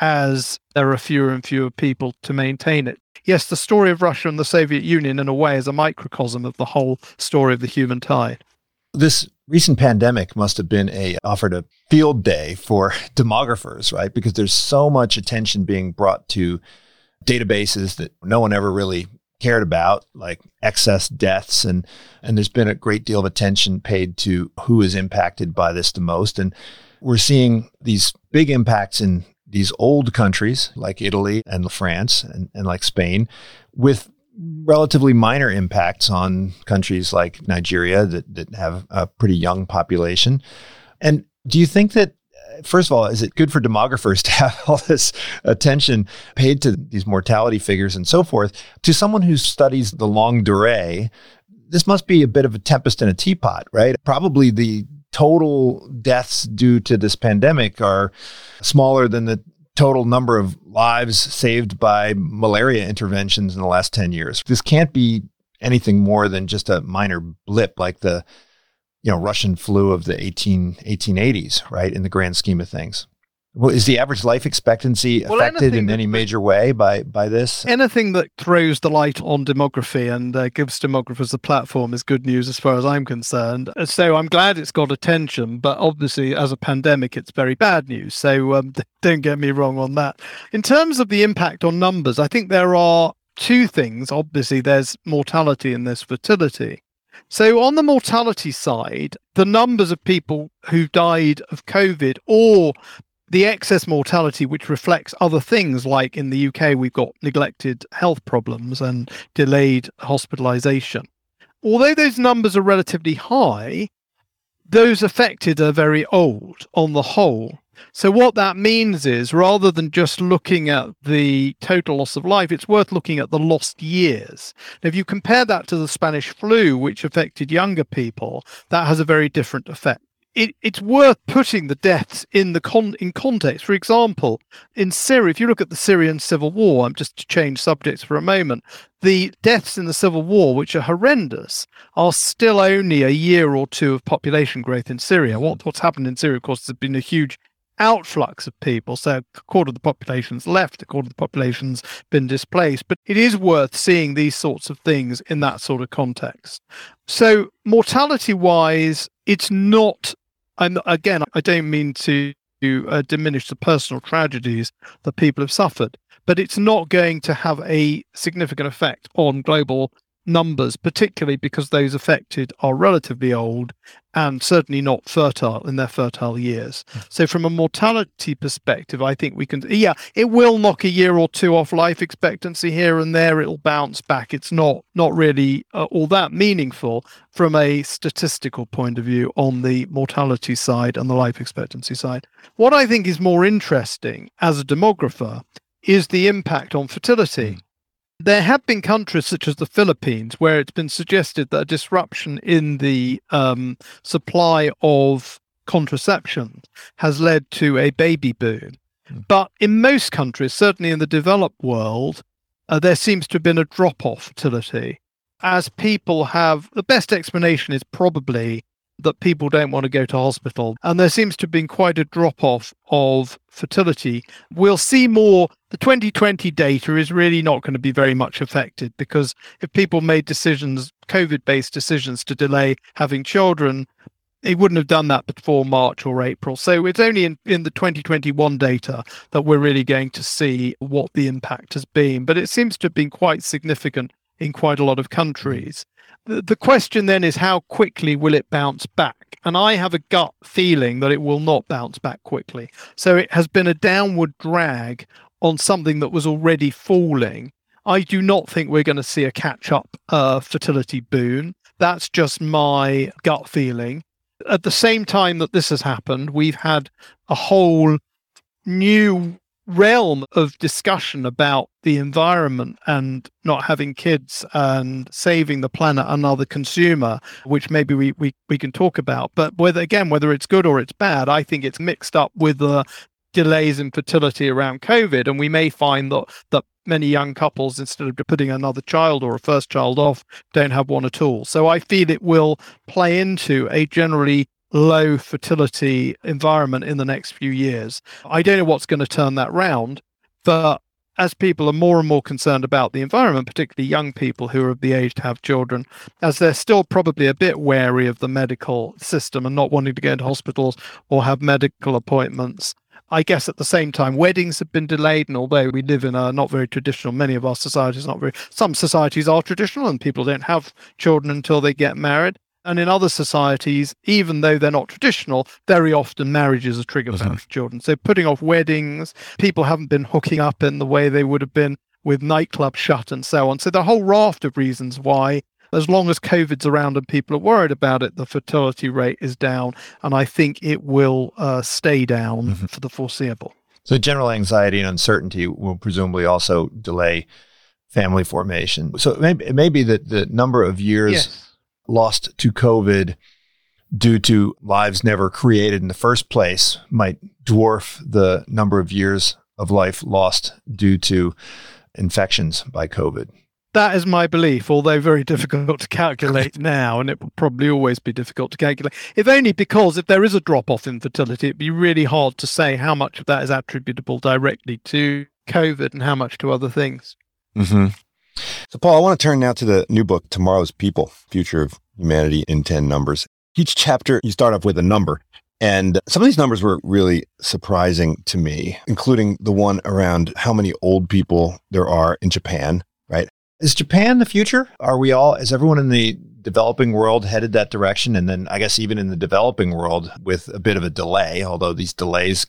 as there are fewer and fewer people to maintain it. Yes, the story of Russia and the Soviet Union, in a way, is a microcosm of the whole story of the human tide. This recent pandemic must have been a offered a field day for demographers, right? Because there's so much attention being brought to databases that no one ever really cared about, like excess deaths. And, and there's been a great deal of attention paid to who is impacted by this the most. And we're seeing these big impacts in these old countries like Italy and France and, and like Spain, with relatively minor impacts on countries like Nigeria that, that have a pretty young population. And do you think that, first of all, is it good for demographers to have all this attention paid to these mortality figures and so forth? To someone who studies the longue durée, this must be a bit of a tempest in a teapot, right? Probably the total deaths due to this pandemic are smaller than the total number of lives saved by malaria interventions in the last ten years. This can't be anything more than just a minor blip like the you know, Russian flu of the eighteen eighties, right, in the grand scheme of things. Well, is the average life expectancy Well, affected in anything any that- major way by, by this? Anything that throws the light on demography and uh, gives demographers a platform is good news as far as I'm concerned. Uh, So I'm glad it's got attention, but obviously as a pandemic, it's very bad news. So um, don't get me wrong on that. In terms of the impact on numbers, I think there are two things. Obviously, there's mortality and there's fertility. So on the mortality side, the numbers of people who died of COVID or the excess mortality, which reflects other things, like in the U K, we've got neglected health problems and delayed hospitalization. Although those numbers are relatively high, those affected are very old on the whole. So what that means is, rather than just looking at the total loss of life, it's worth looking at the lost years. Now, if you compare that to the Spanish flu, which affected younger people, that has a very different effect. It, it's worth putting the deaths in the con- in context. For example, in Syria, if you look at the Syrian civil war, I'm just to change subjects for a moment, the deaths in the civil war, which are horrendous, are still only a year or two of population growth in Syria. What, what's happened in Syria, of course, has been a huge outflux of people. So a quarter of the population's left, a quarter of the population's been displaced. But it is worth seeing these sorts of things in that sort of context. So mortality-wise, it's not, and again, I don't mean to uh, diminish the personal tragedies that people have suffered, but it's not going to have a significant effect on global numbers, particularly because those affected are relatively old and certainly not fertile in their fertile years. So from a mortality perspective, I think we can, yeah, it will knock a year or two off life expectancy here and there. It'll bounce back. It's not, not really uh, all that meaningful from a statistical point of view on the mortality side and the life expectancy side. What I think is more interesting as a demographer is the impact on fertility. There have been countries such as the Philippines where it's been suggested that a disruption in the um, supply of contraception has led to a baby boom. Mm. But in most countries, certainly in the developed world, uh, there seems to have been a drop-off fertility. As people have, the best explanation is probably that people don't want to go to hospital. And there seems to have been quite a drop-off of fertility. We'll see more. The twenty twenty data is really not going to be very much affected, because if people made decisions, COVID-based decisions to delay having children, they wouldn't have done that before March or April. So it's only in, in the twenty twenty-one data that we're really going to see what the impact has been. But it seems to have been quite significant in quite a lot of countries. The, the question then is, how quickly will it bounce back? And I have a gut feeling that it will not bounce back quickly. So it has been a downward drag on something that was already falling. I do not think we're going to see a catch-up uh, fertility boom. That's just my gut feeling. At the same time that this has happened, we've had a whole new realm of discussion about the environment and not having kids and saving the planet and other consumer, which maybe we, we, we can talk about. But whether, again, whether it's good or it's bad, I think it's mixed up with the delays in fertility around COVID. And we may find that, that many young couples, instead of putting another child or a first child off, don't have one at all. So I feel it will play into a generally low fertility environment in the next few years. I don't know what's going to turn that round, but as people are more and more concerned about the environment, particularly young people who are of the age to have children, as they're still probably a bit wary of the medical system and not wanting to go into hospitals or have medical appointments. I guess at the same time, weddings have been delayed, and although we live in a not very traditional, many of our societies not very, some societies are traditional and people don't have children until they get married. And in other societies, even though they're not traditional, very often marriage is a trigger for having children. So putting off weddings, people haven't been hooking up in the way they would have been with nightclubs shut and so on. So the whole raft of reasons why, as long as COVID's around and people are worried about it, the fertility rate is down. And I think it will uh, stay down mm-hmm. for the foreseeable. So general anxiety and uncertainty will presumably also delay family formation. So it may, it may be that the number of years yes. lost to COVID due to lives never created in the first place might dwarf the number of years of life lost due to infections by COVID. That is my belief, although very difficult to calculate now, and it will probably always be difficult to calculate. If only because if there is a drop-off in fertility, it'd be really hard to say how much of that is attributable directly to COVID and how much to other things. Mm-hmm. So, Paul, I want to turn now to the new book, Tomorrow's People, Future of Humanity in ten Numbers. Each chapter, you start off with a number. And some of these numbers were really surprising to me, including the one around how many old people there are in Japan, right? Is Japan the future? Are we all, is everyone in the developing world headed that direction? And then I guess even in the developing world with a bit of a delay, although these delays,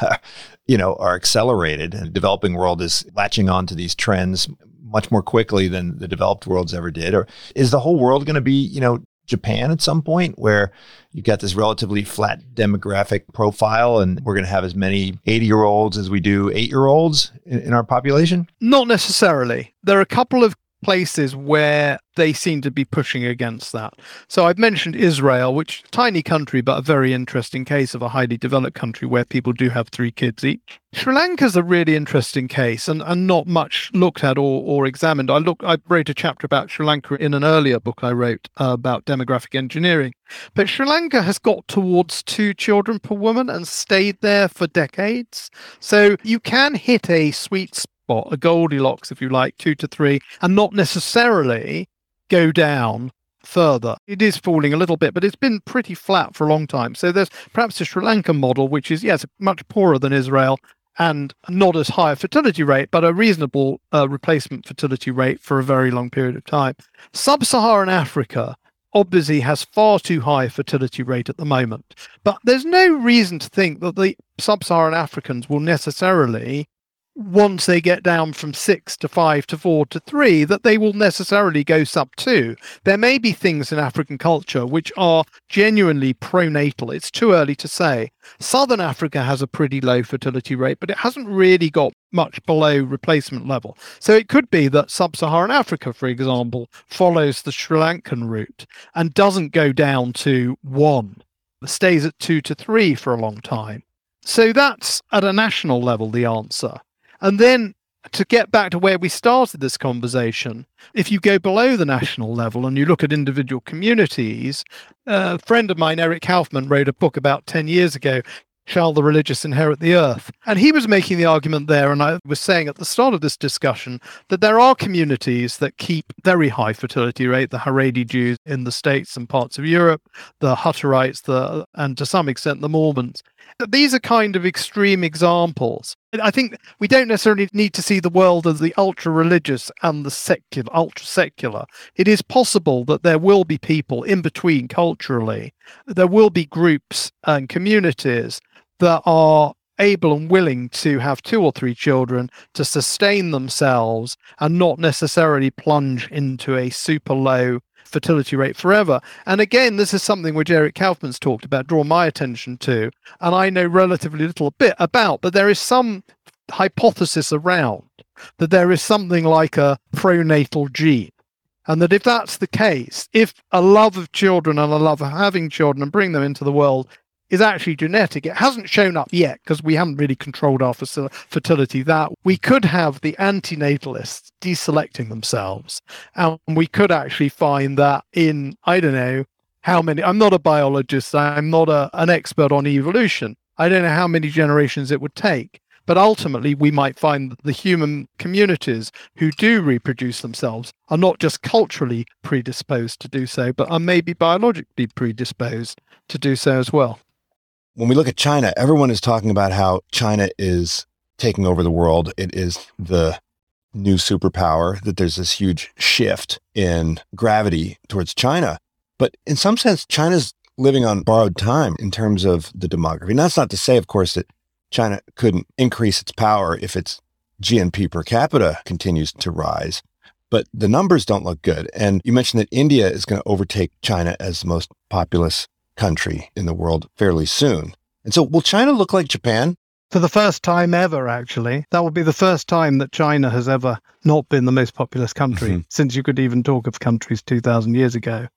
you know, are accelerated, and the developing world is latching on to these trends much more quickly than the developed worlds ever did. Or is the whole world going to be, you know, Japan at some point, where you've got this relatively flat demographic profile and we're going to have as many eighty-year-olds as we do eight-year-olds in, in our population? Not necessarily. There are a couple of places where they seem to be pushing against that. So I've mentioned Israel, which is a tiny country, but a very interesting case of a highly developed country where people do have three kids each. Sri Lanka is a really interesting case and, and not much looked at or, or examined. I look, I wrote a chapter about Sri Lanka in an earlier book I wrote uh, about demographic engineering. But Sri Lanka has got towards two children per woman and stayed there for decades. So you can hit a sweet spot, a Goldilocks, if you like, two to three, and not necessarily go down further. It is falling a little bit, but it's been pretty flat for a long time. So there's perhaps a Sri Lankan model, which is, yes, much poorer than Israel and not as high a fertility rate, but a reasonable uh, replacement fertility rate for a very long period of time. Sub-Saharan Africa obviously has far too high a fertility rate at the moment, but there's no reason to think that the Sub-Saharan Africans will necessarily, once they get down from six to five to four to three, that they will necessarily go sub two. There may be things in African culture which are genuinely pronatal. It's too early to say. Southern Africa has a pretty low fertility rate, but it hasn't really got much below replacement level. So it could be that Sub-Saharan Africa, for example, follows the Sri Lankan route and doesn't go down to one, stays at two to three for a long time. So that's at a national level the answer. And then to get back to where we started this conversation, if you go below the national level and you look at individual communities, a friend of mine, Eric Kaufman, wrote a book about ten years ago, Shall the Religious Inherit the Earth? And he was making the argument there, and I was saying at the start of this discussion, that there are communities that keep very high fertility rate, the Haredi Jews in the States and parts of Europe, the Hutterites, the, and to some extent the Mormons. These are kind of extreme examples. I think we don't necessarily need to see the world as the ultra-religious and the secular, ultra-secular. It is possible that there will be people in between culturally. There will be groups and communities that are able and willing to have two or three children to sustain themselves and not necessarily plunge into a super low fertility rate forever. And again, this is something which Eric Kaufman's talked about, draw my attention to, and I know relatively little bit about, but there is some hypothesis around that there is something like a pronatal gene. And that if that's the case, if a love of children and a love of having children and bring them into the world is actually genetic, it hasn't shown up yet because we haven't really controlled our fertility, that we could have the antinatalists deselecting themselves. And we could actually find that in, I don't know how many, I'm not a biologist, I'm not a, an expert on evolution. I don't know how many generations it would take. But ultimately, we might find that the human communities who do reproduce themselves are not just culturally predisposed to do so, but are maybe biologically predisposed to do so as well. When we look at China, everyone is talking about how China is taking over the world. It is the new superpower, that there's this huge shift in gravity towards China. But in some sense, China's living on borrowed time in terms of the demography. And that's not to say, of course, that China couldn't increase its power if its G N P per capita continues to rise. But the numbers don't look good. And you mentioned that India is going to overtake China as the most populous country in the world fairly soon. And so will China look like Japan? For the first time ever, actually. That will be the first time that China has ever not been the most populous country, mm-hmm. since you could even talk of countries two thousand years ago.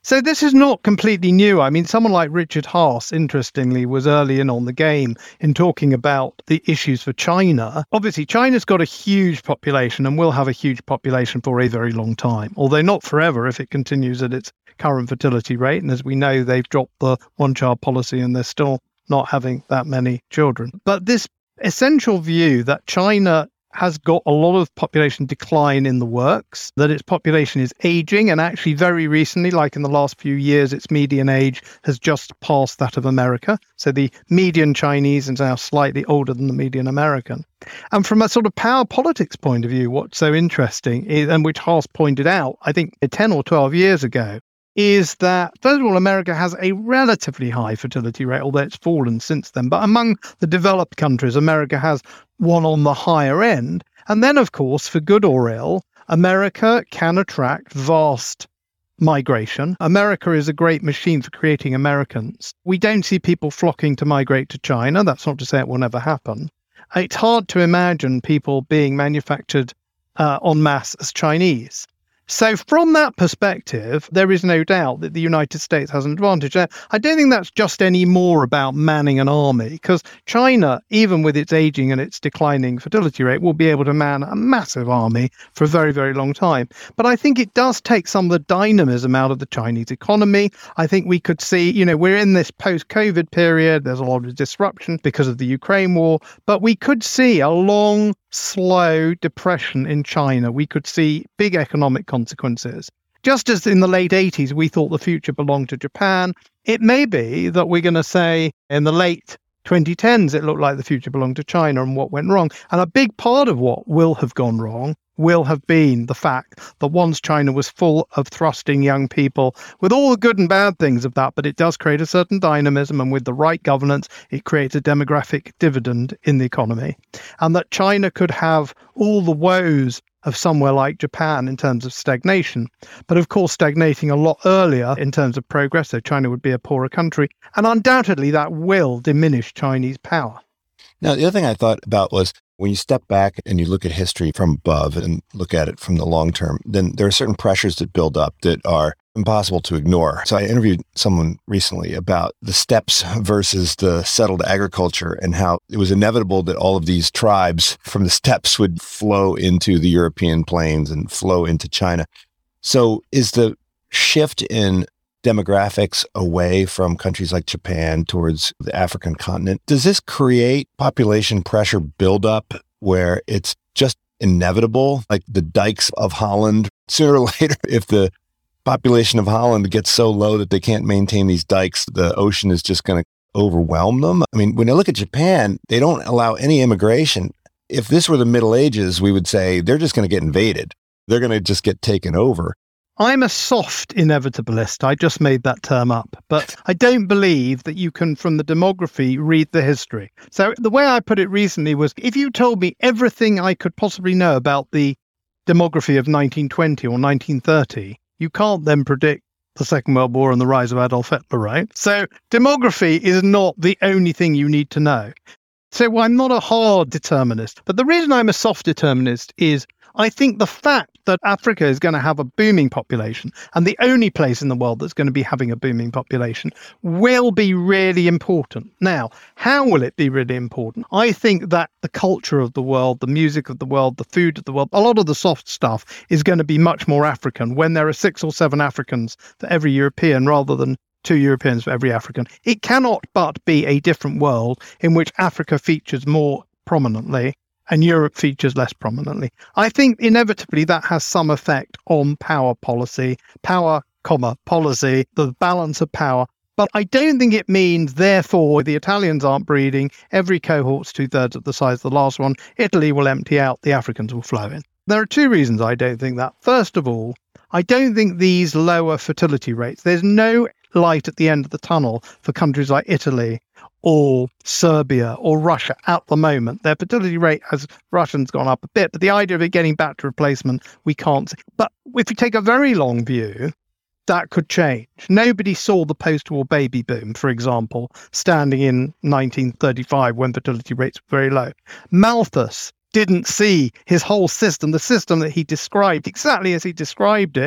So this is not completely new. I mean, someone like Richard Haas, interestingly, was early in on the game in talking about the issues for China. Obviously, China's got a huge population and will have a huge population for a very long time, although not forever if it continues at its current fertility rate. And as we know, they've dropped the one-child policy and they're still not having that many children. But this essential view that China has got a lot of population decline in the works, that its population is aging, and actually very recently, like in the last few years, its median age has just passed that of America. So the median Chinese is now slightly older than the median American. And from a sort of power politics point of view, what's so interesting is, and which Haas pointed out, I think ten or twelve years ago, is that, first of all, America has a relatively high fertility rate, although it's fallen since then. But among the developed countries, America has one on the higher end. And then, of course, for good or ill, America can attract vast migration. America is a great machine for creating Americans. We don't see people flocking to migrate to China. That's not to say it will never happen. It's hard to imagine people being manufactured uh, en masse as Chinese. So from that perspective, there is no doubt that the United States has an advantage. I don't think that's just any more about manning an army, because China, even with its aging and its declining fertility rate, will be able to man a massive army for a very, very long time. But I think it does take some of the dynamism out of the Chinese economy. I think we could see, you know, we're in this post-COVID period. There's a lot of disruption because of the Ukraine war, but we could see a long, slow depression in China. We could see big economic consequences. Just as in the late eighties, we thought the future belonged to Japan, it may be that we're going to say in the late twenty tens, it looked like the future belonged to China and what went wrong. And a big part of what will have gone wrong will have been the fact that once China was full of thrusting young people, with all the good and bad things of that, but it does create a certain dynamism, and with the right governance, it creates a demographic dividend in the economy. And that China could have all the woes of somewhere like Japan in terms of stagnation, but of course stagnating a lot earlier in terms of progress, so China would be a poorer country, and undoubtedly that will diminish Chinese power. Now, the other thing I thought about was when you step back and you look at history from above and look at it from the long term, then there are certain pressures that build up that are impossible to ignore. So I interviewed someone recently about the steppes versus the settled agriculture and how it was inevitable that all of these tribes from the steppes would flow into the European plains and flow into China. So is the shift in demographics away from countries like Japan towards the African continent, does this create population pressure buildup where it's just inevitable, like the dikes of Holland? Sooner or later, if the population of Holland gets so low that they can't maintain these dikes, the ocean is just going to overwhelm them. I mean, when I look at Japan, they don't allow any immigration. If this were the Middle Ages, we would say they're just going to get invaded. They're going to just get taken over. I'm a soft inevitabilist. I just made that term up. But I don't believe that you can, from the demography, read the history. So the way I put it recently was, if you told me everything I could possibly know about the demography of nineteen twenty or nineteen thirty, you can't then predict the Second World War and the rise of Adolf Hitler, right? So demography is not the only thing you need to know. So well, I'm not a hard determinist. But the reason I'm a soft determinist is I think the fact that Africa is going to have a booming population, and the only place in the world that's going to be having a booming population, will be really important. Now, how will it be really important? I think that the culture of the world, the music of the world, the food of the world, a lot of the soft stuff is going to be much more African when there are six or seven Africans for every European rather than two Europeans for every African. It cannot but be a different world in which Africa features more prominently and Europe features less prominently. I think inevitably that has some effect on power policy, power, comma, policy, the balance of power. But I don't think it means, therefore, the Italians aren't breeding, every cohort's two-thirds of the size of the last one, Italy will empty out, the Africans will flow in. There are two reasons I don't think that. First of all, I don't think these lower fertility rates, there's no light at the end of the tunnel for countries like Italy or Serbia or Russia at the moment. Their fertility rate has, Russians gone up a bit, but the idea of it getting back to replacement, we can't see. But if we take a very long view, that could change. Nobody saw the post-war baby boom, for example, standing in nineteen thirty-five when fertility rates were very low. Malthus didn't see his whole system, the system that he described exactly as he described it,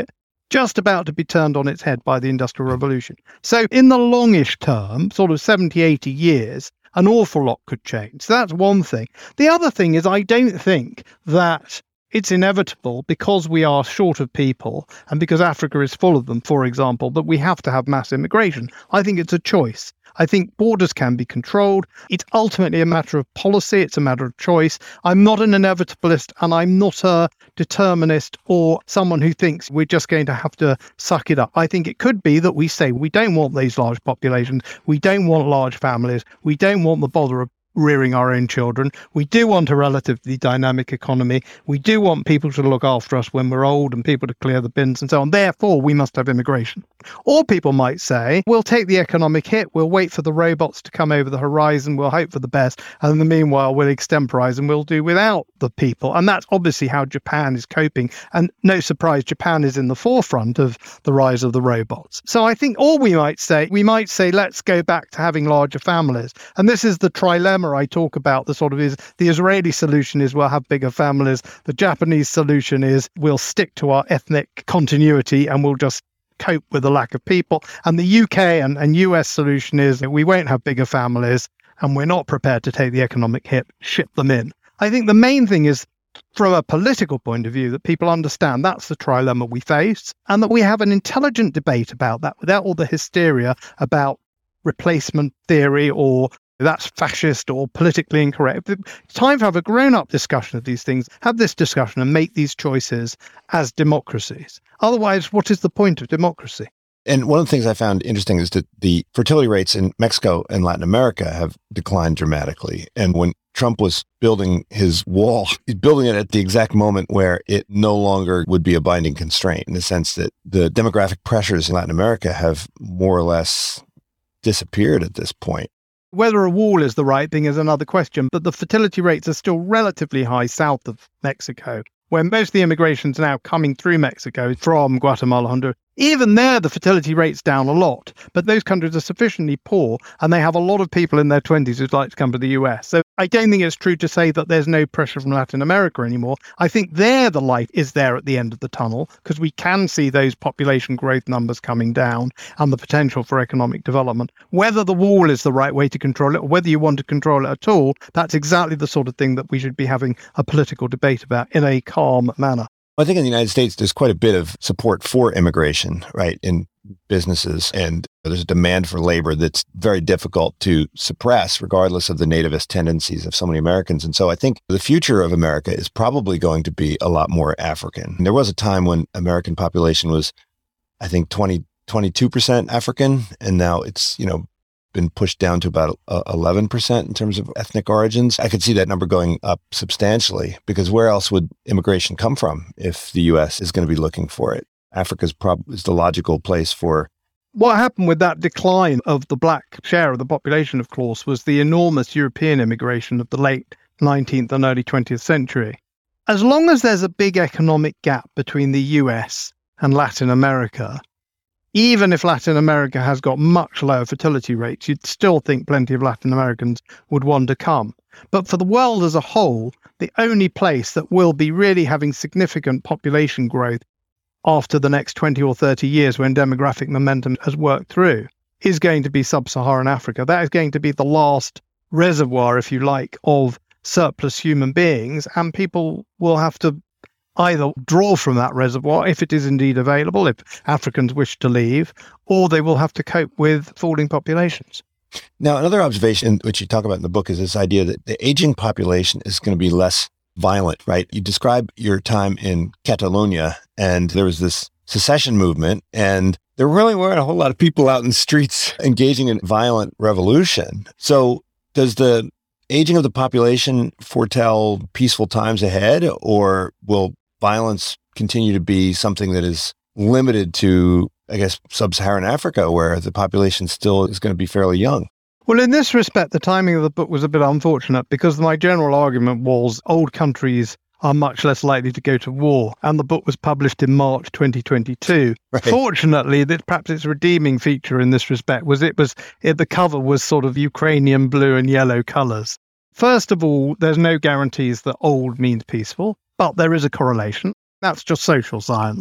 just about to be turned on its head by the Industrial Revolution. So in the longish term, sort of seventy, eighty years, an awful lot could change. So that's one thing. The other thing is I don't think that it's inevitable, because we are short of people and because Africa is full of them, for example, that we have to have mass immigration. I think it's a choice. I think borders can be controlled. It's ultimately a matter of policy. It's a matter of choice. I'm not an inevitabilist, and I'm not a determinist or someone who thinks we're just going to have to suck it up. I think it could be that we say we don't want these large populations. We don't want large families. We don't want the bother of rearing our own children. We do want a relatively dynamic economy. We do want people to look after us when we're old and people to clear the bins and so on. Therefore, we must have immigration. Or people might say, we'll take the economic hit, we'll wait for the robots to come over the horizon, we'll hope for the best, and in the meanwhile, we'll extemporize and we'll do without the people. And that's obviously how Japan is coping. And no surprise, Japan is in the forefront of the rise of the robots. So I think, or we might say, we might say, let's go back to having larger families. And this is the trilemma I talk about. The sort of is the Israeli solution is we'll have bigger families. The Japanese solution is we'll stick to our ethnic continuity and we'll just cope with the lack of people. And the U K and, and U S solution is that we won't have bigger families and we're not prepared to take the economic hit, ship them in. I think the main thing is, from a political point of view, that people understand that's the trilemma we face, and that we have an intelligent debate about that without all the hysteria about replacement theory or that's fascist or politically incorrect. It's time to have a grown-up discussion of these things, have this discussion and make these choices as democracies. Otherwise, what is the point of democracy? And one of the things I found interesting is that the fertility rates in Mexico and Latin America have declined dramatically. And when Trump was building his wall, he's building it at the exact moment where it no longer would be a binding constraint, in the sense that the demographic pressures in Latin America have more or less disappeared at this point. Whether a wall is the right thing is another question, but the fertility rates are still relatively high south of Mexico, where most of the immigration is now coming through Mexico from Guatemala, Honduras. Even there, the fertility rate's down a lot, but those countries are sufficiently poor and they have a lot of people in their twenties who'd like to come to the U S. So I don't think it's true to say that there's no pressure from Latin America anymore. I think there the light is there at the end of the tunnel, because we can see those population growth numbers coming down and the potential for economic development. Whether the wall is the right way to control it or whether you want to control it at all, that's exactly the sort of thing that we should be having a political debate about in a calm manner. I think in the United States, there's quite a bit of support for immigration, right, in businesses. And there's a demand for labor that's very difficult to suppress, regardless of the nativist tendencies of so many Americans. And so I think the future of America is probably going to be a lot more African. And there was a time when American population was, I think, twenty, twenty-two percent African. And now it's, you know, been pushed down to about uh, eleven percent in terms of ethnic origins. I could see that number going up substantially, because where else would immigration come from if the U S is going to be looking for it? Africa's prob- is the logical place for. What happened with that decline of the black share of the population, of course, was the enormous European immigration of the late nineteenth and early twentieth century. As long as there's a big economic gap between the U S and Latin America, even if Latin America has got much lower fertility rates, you'd still think plenty of Latin Americans would want to come. But for the world as a whole, the only place that will be really having significant population growth after the next twenty or thirty years, when demographic momentum has worked through, is going to be sub-Saharan Africa. That is going to be the last reservoir, if you like, of surplus human beings, and people will have to either draw from that reservoir, if it is indeed available, if Africans wish to leave, or they will have to cope with falling populations. Now, another observation which you talk about in the book is this idea that the aging population is going to be less violent, right? You describe your time in Catalonia, and there was this secession movement, and there really weren't a whole lot of people out in the streets engaging in violent revolution. So does the aging of the population foretell peaceful times ahead, or will violence continue to be something that is limited to, I guess, sub-Saharan Africa, where the population still is going to be fairly young? Well, in this respect, the timing of the book was a bit unfortunate, because my general argument was old countries are much less likely to go to war. And the book was published in March twenty twenty-two. Right. Fortunately, that perhaps its redeeming feature in this respect was it was it, the cover was sort of Ukrainian blue and yellow colours. First of all, there's no guarantees that old means peaceful, but there is a correlation. That's just social science.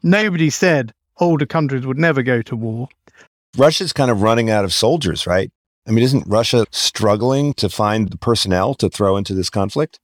Nobody said older countries would never go to war. Russia's kind of running out of soldiers, right? I mean, isn't Russia struggling to find the personnel to throw into this conflict?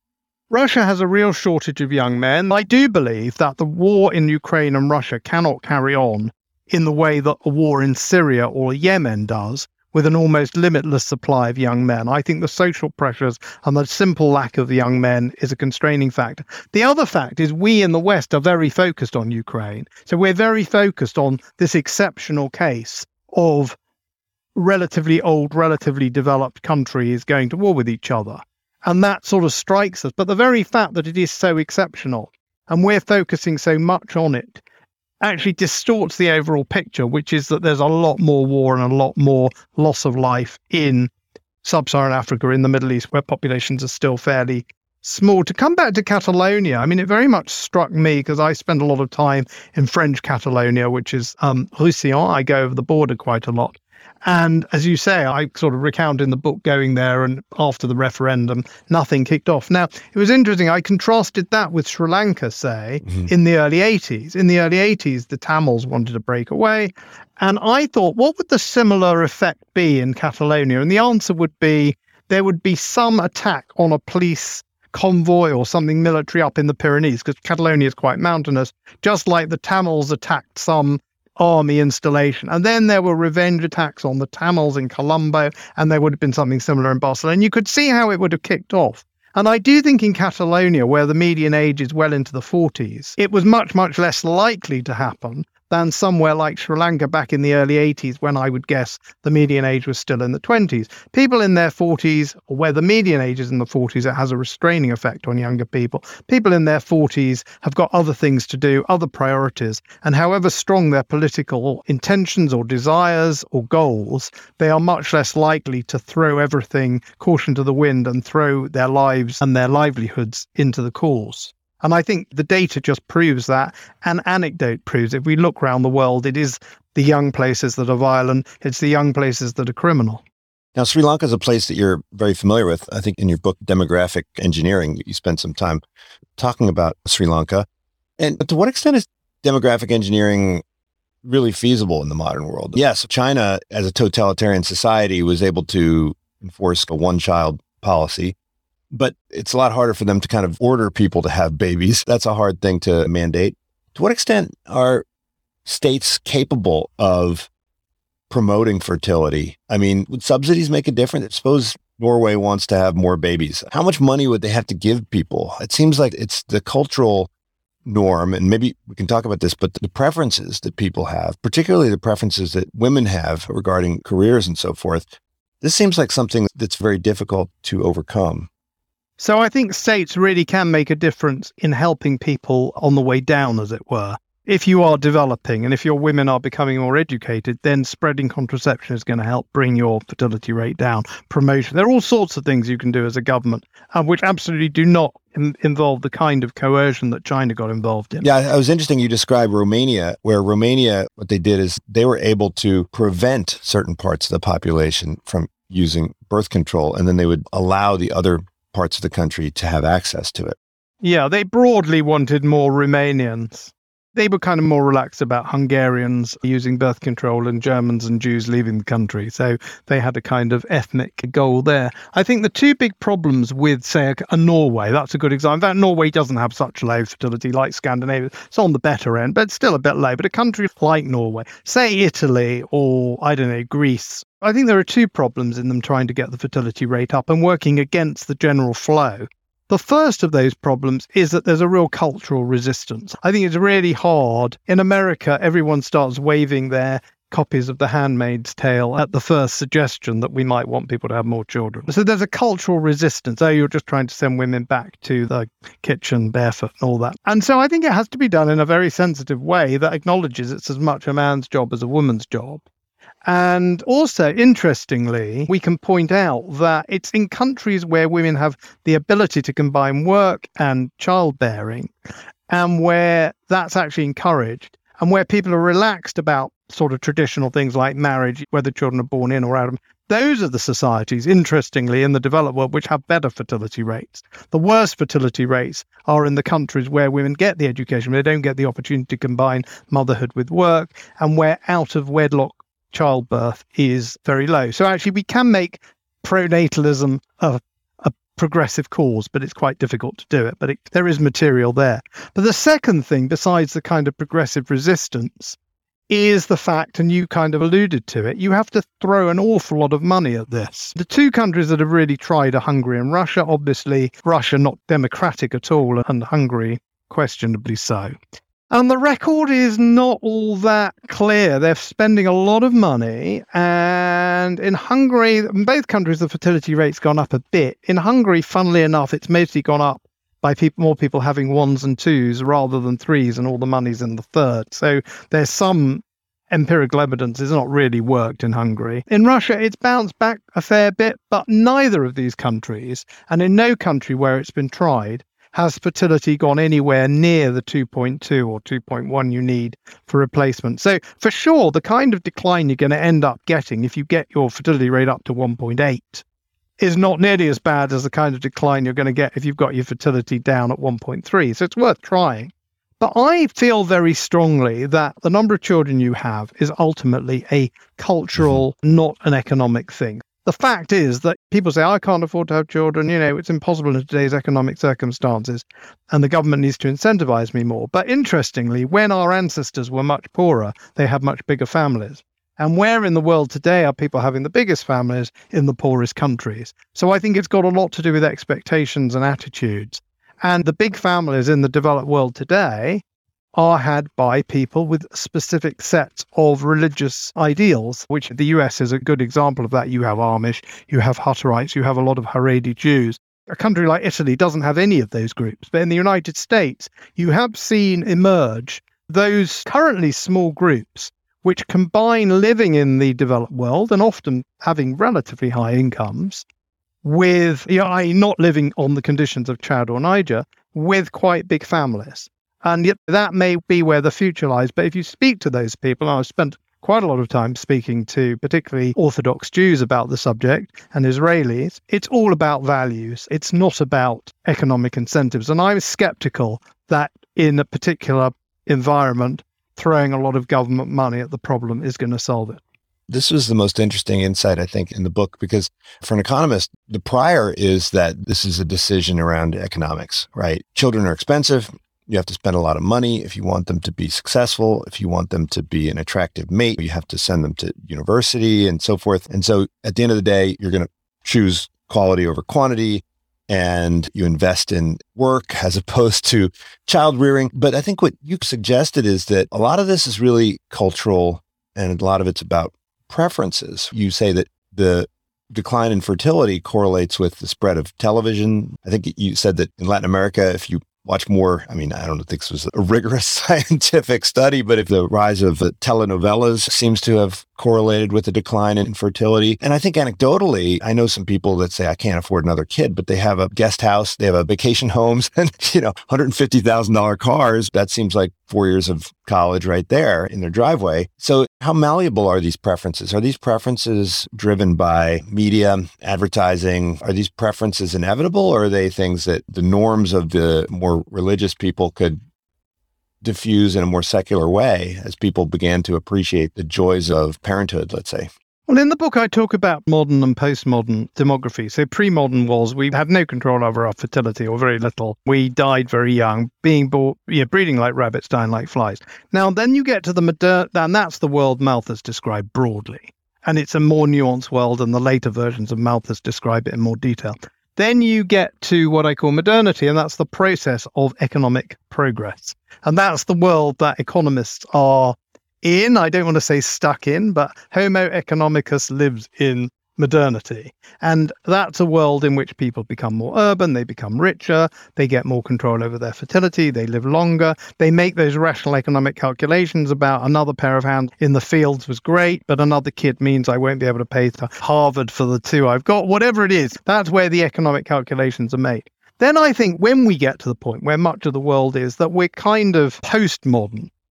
Russia has a real shortage of young men. I do believe that the war in Ukraine and Russia cannot carry on in the way that a war in Syria or Yemen does, with an almost limitless supply of young men. I think the social pressures and the simple lack of young men is a constraining factor. The other fact is we in the West are very focused on Ukraine. So we're very focused on this exceptional case of relatively old, relatively developed countries going to war with each other. And that sort of strikes us. But the very fact that it is so exceptional and we're focusing so much on it actually distorts the overall picture, which is that there's a lot more war and a lot more loss of life in sub-Saharan Africa, in the Middle East, where populations are still fairly small. To come back to Catalonia, I mean, it very much struck me because I spend a lot of time in French Catalonia, which is um, Roussillon. I go over the border quite a lot. And as you say, I sort of recount in the book going there, and after the referendum, nothing kicked off. Now, it was interesting. I contrasted that with Sri Lanka, say, mm-hmm. in the early eighties. In the early eighties, the Tamils wanted to break away. And I thought, what would the similar effect be in Catalonia? And the answer would be there would be some attack on a police convoy or something military up in the Pyrenees, because Catalonia is quite mountainous, just like the Tamils attacked some army installation. And then there were revenge attacks on the Tamils in Colombo, and there would have been something similar in Barcelona. And you could see how it would have kicked off. And I do think in Catalonia, where the median age is well into the forties, it was much, much less likely to happen than somewhere like Sri Lanka back in the early eighties, when I would guess the median age was still in the twenties. People in their forties, or where the median age is in the forties, it has a restraining effect on younger people. People in their forties have got other things to do, other priorities, and however strong their political intentions or desires or goals, they are much less likely to throw everything, caution to the wind, and throw their lives and their livelihoods into the cause. And I think the data just proves that. An anecdote proves, if we look around the world, it is the young places that are violent. It's the young places that are criminal. Now, Sri Lanka is a place that you're very familiar with. I think in your book, Demographic Engineering, you spent some time talking about Sri Lanka. And to what extent is demographic engineering really feasible in the modern world? Yes, China, as a totalitarian society, was able to enforce a one-child policy. But it's a lot harder for them to kind of order people to have babies. That's a hard thing to mandate. To what extent are states capable of promoting fertility? I mean, would subsidies make a difference? Suppose Norway wants to have more babies. How much money would they have to give people? It seems like it's the cultural norm, and maybe we can talk about this, but the preferences that people have, particularly the preferences that women have regarding careers and so forth, this seems like something that's very difficult to overcome. So I think states really can make a difference in helping people on the way down, as it were. If you are developing and if your women are becoming more educated, then spreading contraception is going to help bring your fertility rate down. Promotion. There are all sorts of things you can do as a government, uh, which absolutely do not in- involve the kind of coercion that China got involved in. Yeah, it was interesting you described Romania, where Romania, what they did is they were able to prevent certain parts of the population from using birth control, and then they would allow the other parts of the country to have access to it. Yeah, they broadly wanted more Romanians. They were kind of more relaxed about Hungarians using birth control and Germans and Jews leaving the country. So they had a kind of ethnic goal there. I think the two big problems with, say, a, a Norway, that's a good example. In fact, Norway doesn't have such low fertility like Scandinavia. It's on the better end, but still a bit low. But a country like Norway, say Italy or, I don't know, Greece, I think there are two problems in them trying to get the fertility rate up and working against the general flow. The first of those problems is that there's a real cultural resistance. I think it's really hard. In America, everyone starts waving their copies of The Handmaid's Tale at the first suggestion that we might want people to have more children. So there's a cultural resistance. Oh, you're just trying to send women back to the kitchen barefoot and all that. And so I think it has to be done in a very sensitive way that acknowledges it's as much a man's job as a woman's job. And also, interestingly, we can point out that it's in countries where women have the ability to combine work and childbearing, and where that's actually encouraged, and where people are relaxed about sort of traditional things like marriage, whether children are born in or out of, those are the societies, interestingly, in the developed world, which have better fertility rates. The worst fertility rates are in the countries where women get the education, they don't get the opportunity to combine motherhood with work, and where out of wedlock childbirth is very low. So actually, we can make pronatalism a, a progressive cause, but it's quite difficult to do it. But it, there is material there. But the second thing, besides the kind of progressive resistance, is the fact, and you kind of alluded to it, you have to throw an awful lot of money at this. The two countries that have really tried are Hungary and Russia. Obviously, Russia not democratic at all, and Hungary questionably so. And the record is not all that clear. They're spending a lot of money, and in Hungary, in both countries, the fertility rate's gone up a bit. In Hungary, funnily enough, it's mostly gone up by people, more people having ones and twos rather than threes, and all the money's in the third. So there's some empirical evidence it's not really worked in Hungary. In Russia, it's bounced back a fair bit, but neither of these countries, and in no country where it's been tried, has fertility gone anywhere near the two point two or two point one you need for replacement. So for sure, the kind of decline you're going to end up getting if you get your fertility rate up to one point eight is not nearly as bad as the kind of decline you're going to get if you've got your fertility down at one point three. So it's worth trying. But I feel very strongly that the number of children you have is ultimately a cultural, not an economic thing. The fact is that people say, I can't afford to have children, you know, it's impossible in today's economic circumstances, and the government needs to incentivize me more. But interestingly, when our ancestors were much poorer, they had much bigger families. And where in the world today are people having the biggest families? In the poorest countries. So I think it's got a lot to do with expectations and attitudes. And the big families in the developed world today are had by people with specific sets of religious ideals, which the U S is a good example of that. You have Amish, you have Hutterites, you have a lot of Haredi Jews. A country like Italy doesn't have any of those groups. But in the United States, you have seen emerge those currently small groups which combine living in the developed world and often having relatively high incomes with, you know, that is not living on the conditions of Chad or Niger, with quite big families. And yet that may be where the future lies. But if you speak to those people, and I've spent quite a lot of time speaking to particularly Orthodox Jews about the subject and Israelis, it's all about values. It's not about economic incentives. And I'm skeptical that in a particular environment, throwing a lot of government money at the problem is going to solve it. This was the most interesting insight, I think, in the book, because for an economist, the prior is that this is a decision around economics, right? Children are expensive. You have to spend a lot of money if you want them to be successful. If you want them to be an attractive mate, you have to send them to university and so forth. And so at the end of the day, you're going to choose quality over quantity, and you invest in work as opposed to child rearing. But I think what you suggested is that a lot of this is really cultural, and a lot of it's about preferences. You say that the decline in fertility correlates with the spread of television. I think you said that in Latin America, if you watch more, I mean, I don't think this was a rigorous scientific study, but if the rise of the telenovelas seems to have correlated with the decline in fertility. And I think anecdotally, I know some people that say, I can't afford another kid, but they have a guest house, they have a vacation homes, and, you know, one hundred fifty thousand dollars cars. That seems like four years of college right there in their driveway. So how malleable are these preferences? Are these preferences driven by media, advertising? Are these preferences inevitable, or are they things that the norms of the more religious people could diffuse in a more secular way as people began to appreciate the joys of parenthood, let's say? Well, in the book, I talk about modern and postmodern demography. So pre-modern was we had no control over our fertility, or very little. We died very young, being born, yeah, breeding like rabbits, dying like flies. Now, then you get to the modern, and that's the world Malthus described broadly. And it's a more nuanced world, and the later versions of Malthus describe it in more detail. Then you get to what I call modernity, and that's the process of economic progress. And that's the world that economists are in. I don't want to say stuck in, but Homo economicus lives in modernity. And that's a world in which people become more urban, they become richer, they get more control over their fertility, they live longer, they make those rational economic calculations about another pair of hands in the fields was great, but another kid means I won't be able to pay to Harvard for the two I've got, whatever it is. That's where the economic calculations are made. Then I think when we get to the point where much of the world is that we're kind of postmodern,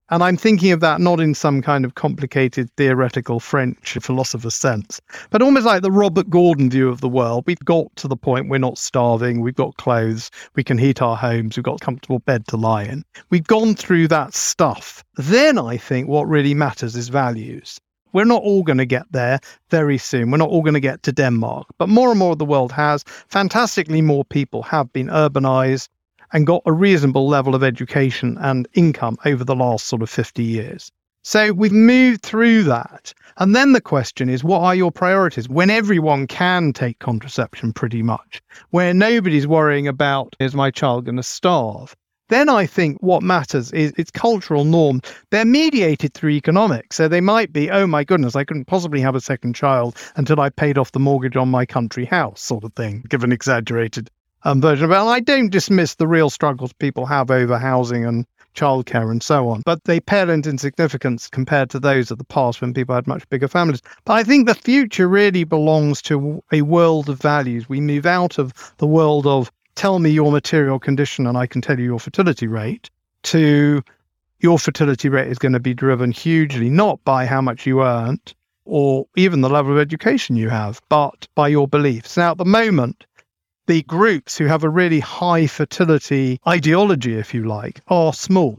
And I'm thinking of that not in some kind of complicated theoretical French philosopher's sense, but almost like the Robert Gordon view of the world. We've got to the point we're not starving, we've got clothes, we can heat our homes, we've got a comfortable bed to lie in. We've gone through that stuff. Then I think what really matters is values. We're not all going to get there very soon. We're not all going to get to Denmark, but more and more of the world has. Fantastically more people have been urbanized and got a reasonable level of education and income over the last sort of fifty years. So we've moved through that. And then the question is, what are your priorities? When everyone can take contraception pretty much, where nobody's worrying about, is my child going to starve? Then I think what matters is its cultural norms. They're mediated through economics. So they might be, oh my goodness, I couldn't possibly have a second child until I paid off the mortgage on my country house, sort of thing, give an exaggerated um, version of it. And I don't dismiss the real struggles people have over housing and childcare and so on, but they pale in significance compared to those of the past when people had much bigger families. But I think the future really belongs to a world of values. We move out of the world of tell me your material condition and I can tell you your fertility rate, to your fertility rate is going to be driven hugely not by how much you earned or even the level of education you have, but by your beliefs. Now, at the moment, the groups who have a really high fertility ideology, if you like, are small.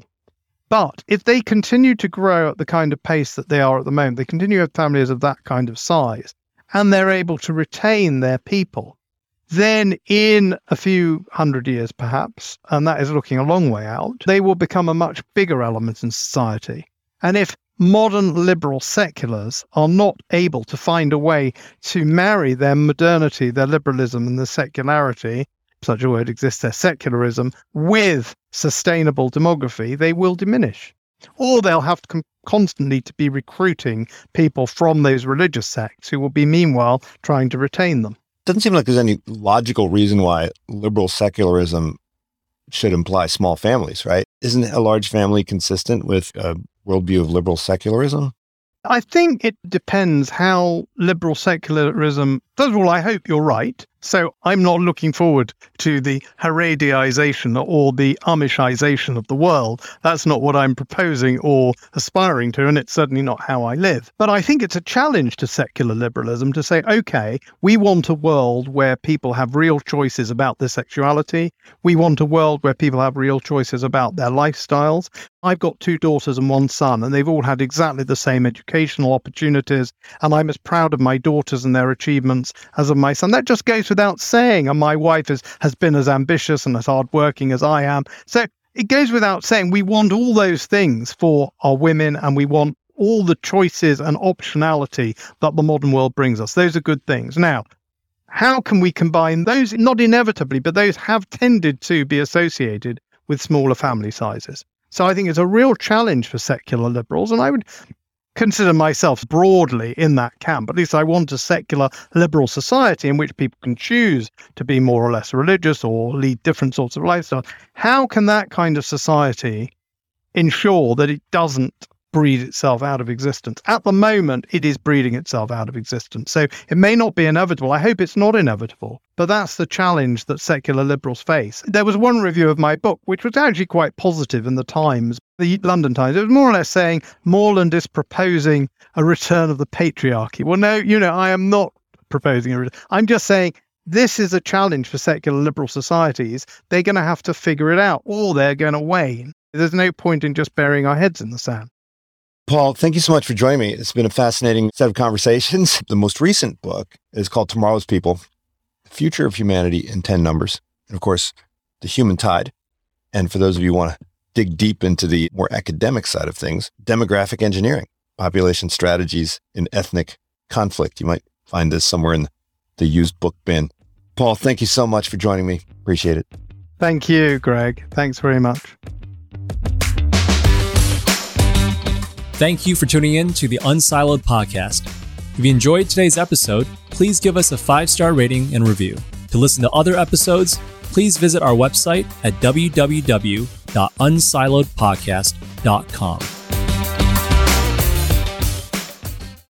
But if they continue to grow at the kind of pace that they are at the moment, they continue to have families of that kind of size, and they're able to retain their people, then in a few hundred years perhaps, and that is looking a long way out, they will become a much bigger element in society. And if modern liberal seculars are not able to find a way to marry their modernity, their liberalism and their secularity, such a word exists, their secularism, with sustainable demography, they will diminish. Or they'll have to com- constantly to be recruiting people from those religious sects who will be meanwhile trying to retain them. Doesn't seem like there's any logical reason why liberal secularism should imply small families, right? Isn't a large family consistent with a worldview of liberal secularism? I think it depends how liberal secularism, first of all, I hope you're right. So I'm not looking forward to the Harediization or the Amishization of the world. That's not what I'm proposing or aspiring to, and it's certainly not how I live. But I think it's a challenge to secular liberalism to say, okay, we want a world where people have real choices about their sexuality. We want a world where people have real choices about their lifestyles. I've got two daughters and one son, and they've all had exactly the same educational opportunities, and I'm as proud of my daughters and their achievements as of my son. That just goes without saying, and my wife is, has been as ambitious and as hardworking as I am. So it goes without saying we want all those things for our women, and we want all the choices and optionality that the modern world brings us. Those are good things. Now, how can we combine those? Not inevitably, but those have tended to be associated with smaller family sizes. So I think it's a real challenge for secular liberals, and I would consider myself broadly in that camp. At least I want a secular liberal society in which people can choose to be more or less religious or lead different sorts of lifestyles. How can that kind of society ensure that it doesn't breed itself out of existence? At the moment, it is breeding itself out of existence. So it may not be inevitable. I hope it's not inevitable. But that's the challenge that secular liberals face. There was one review of my book, which was actually quite positive in the Times, the London Times. It was more or less saying Moreland is proposing a return of the patriarchy. Well, no, you know, I am not proposing a return. I'm just saying this is a challenge for secular liberal societies. They're going to have to figure it out, or they're going to wane. There's no point in just burying our heads in the sand. Paul, thank you so much for joining me. It's been a fascinating set of conversations. The most recent book is called Tomorrow's People, The Future of Humanity in ten Numbers. And of course, The Human Tide. And for those of you who want to dig deep into the more academic side of things, Demographic Engineering, Population Strategies in Ethnic Conflict. You might find this somewhere in the used book bin. Paul, thank you so much for joining me. Appreciate it. Thank you, Greg. Thanks very much. Thank you for tuning in to the Unsiloed podcast. If you enjoyed today's episode, please give us a five-star rating and review. To listen to other episodes, please visit our website at w w w dot unsiloed podcast dot com.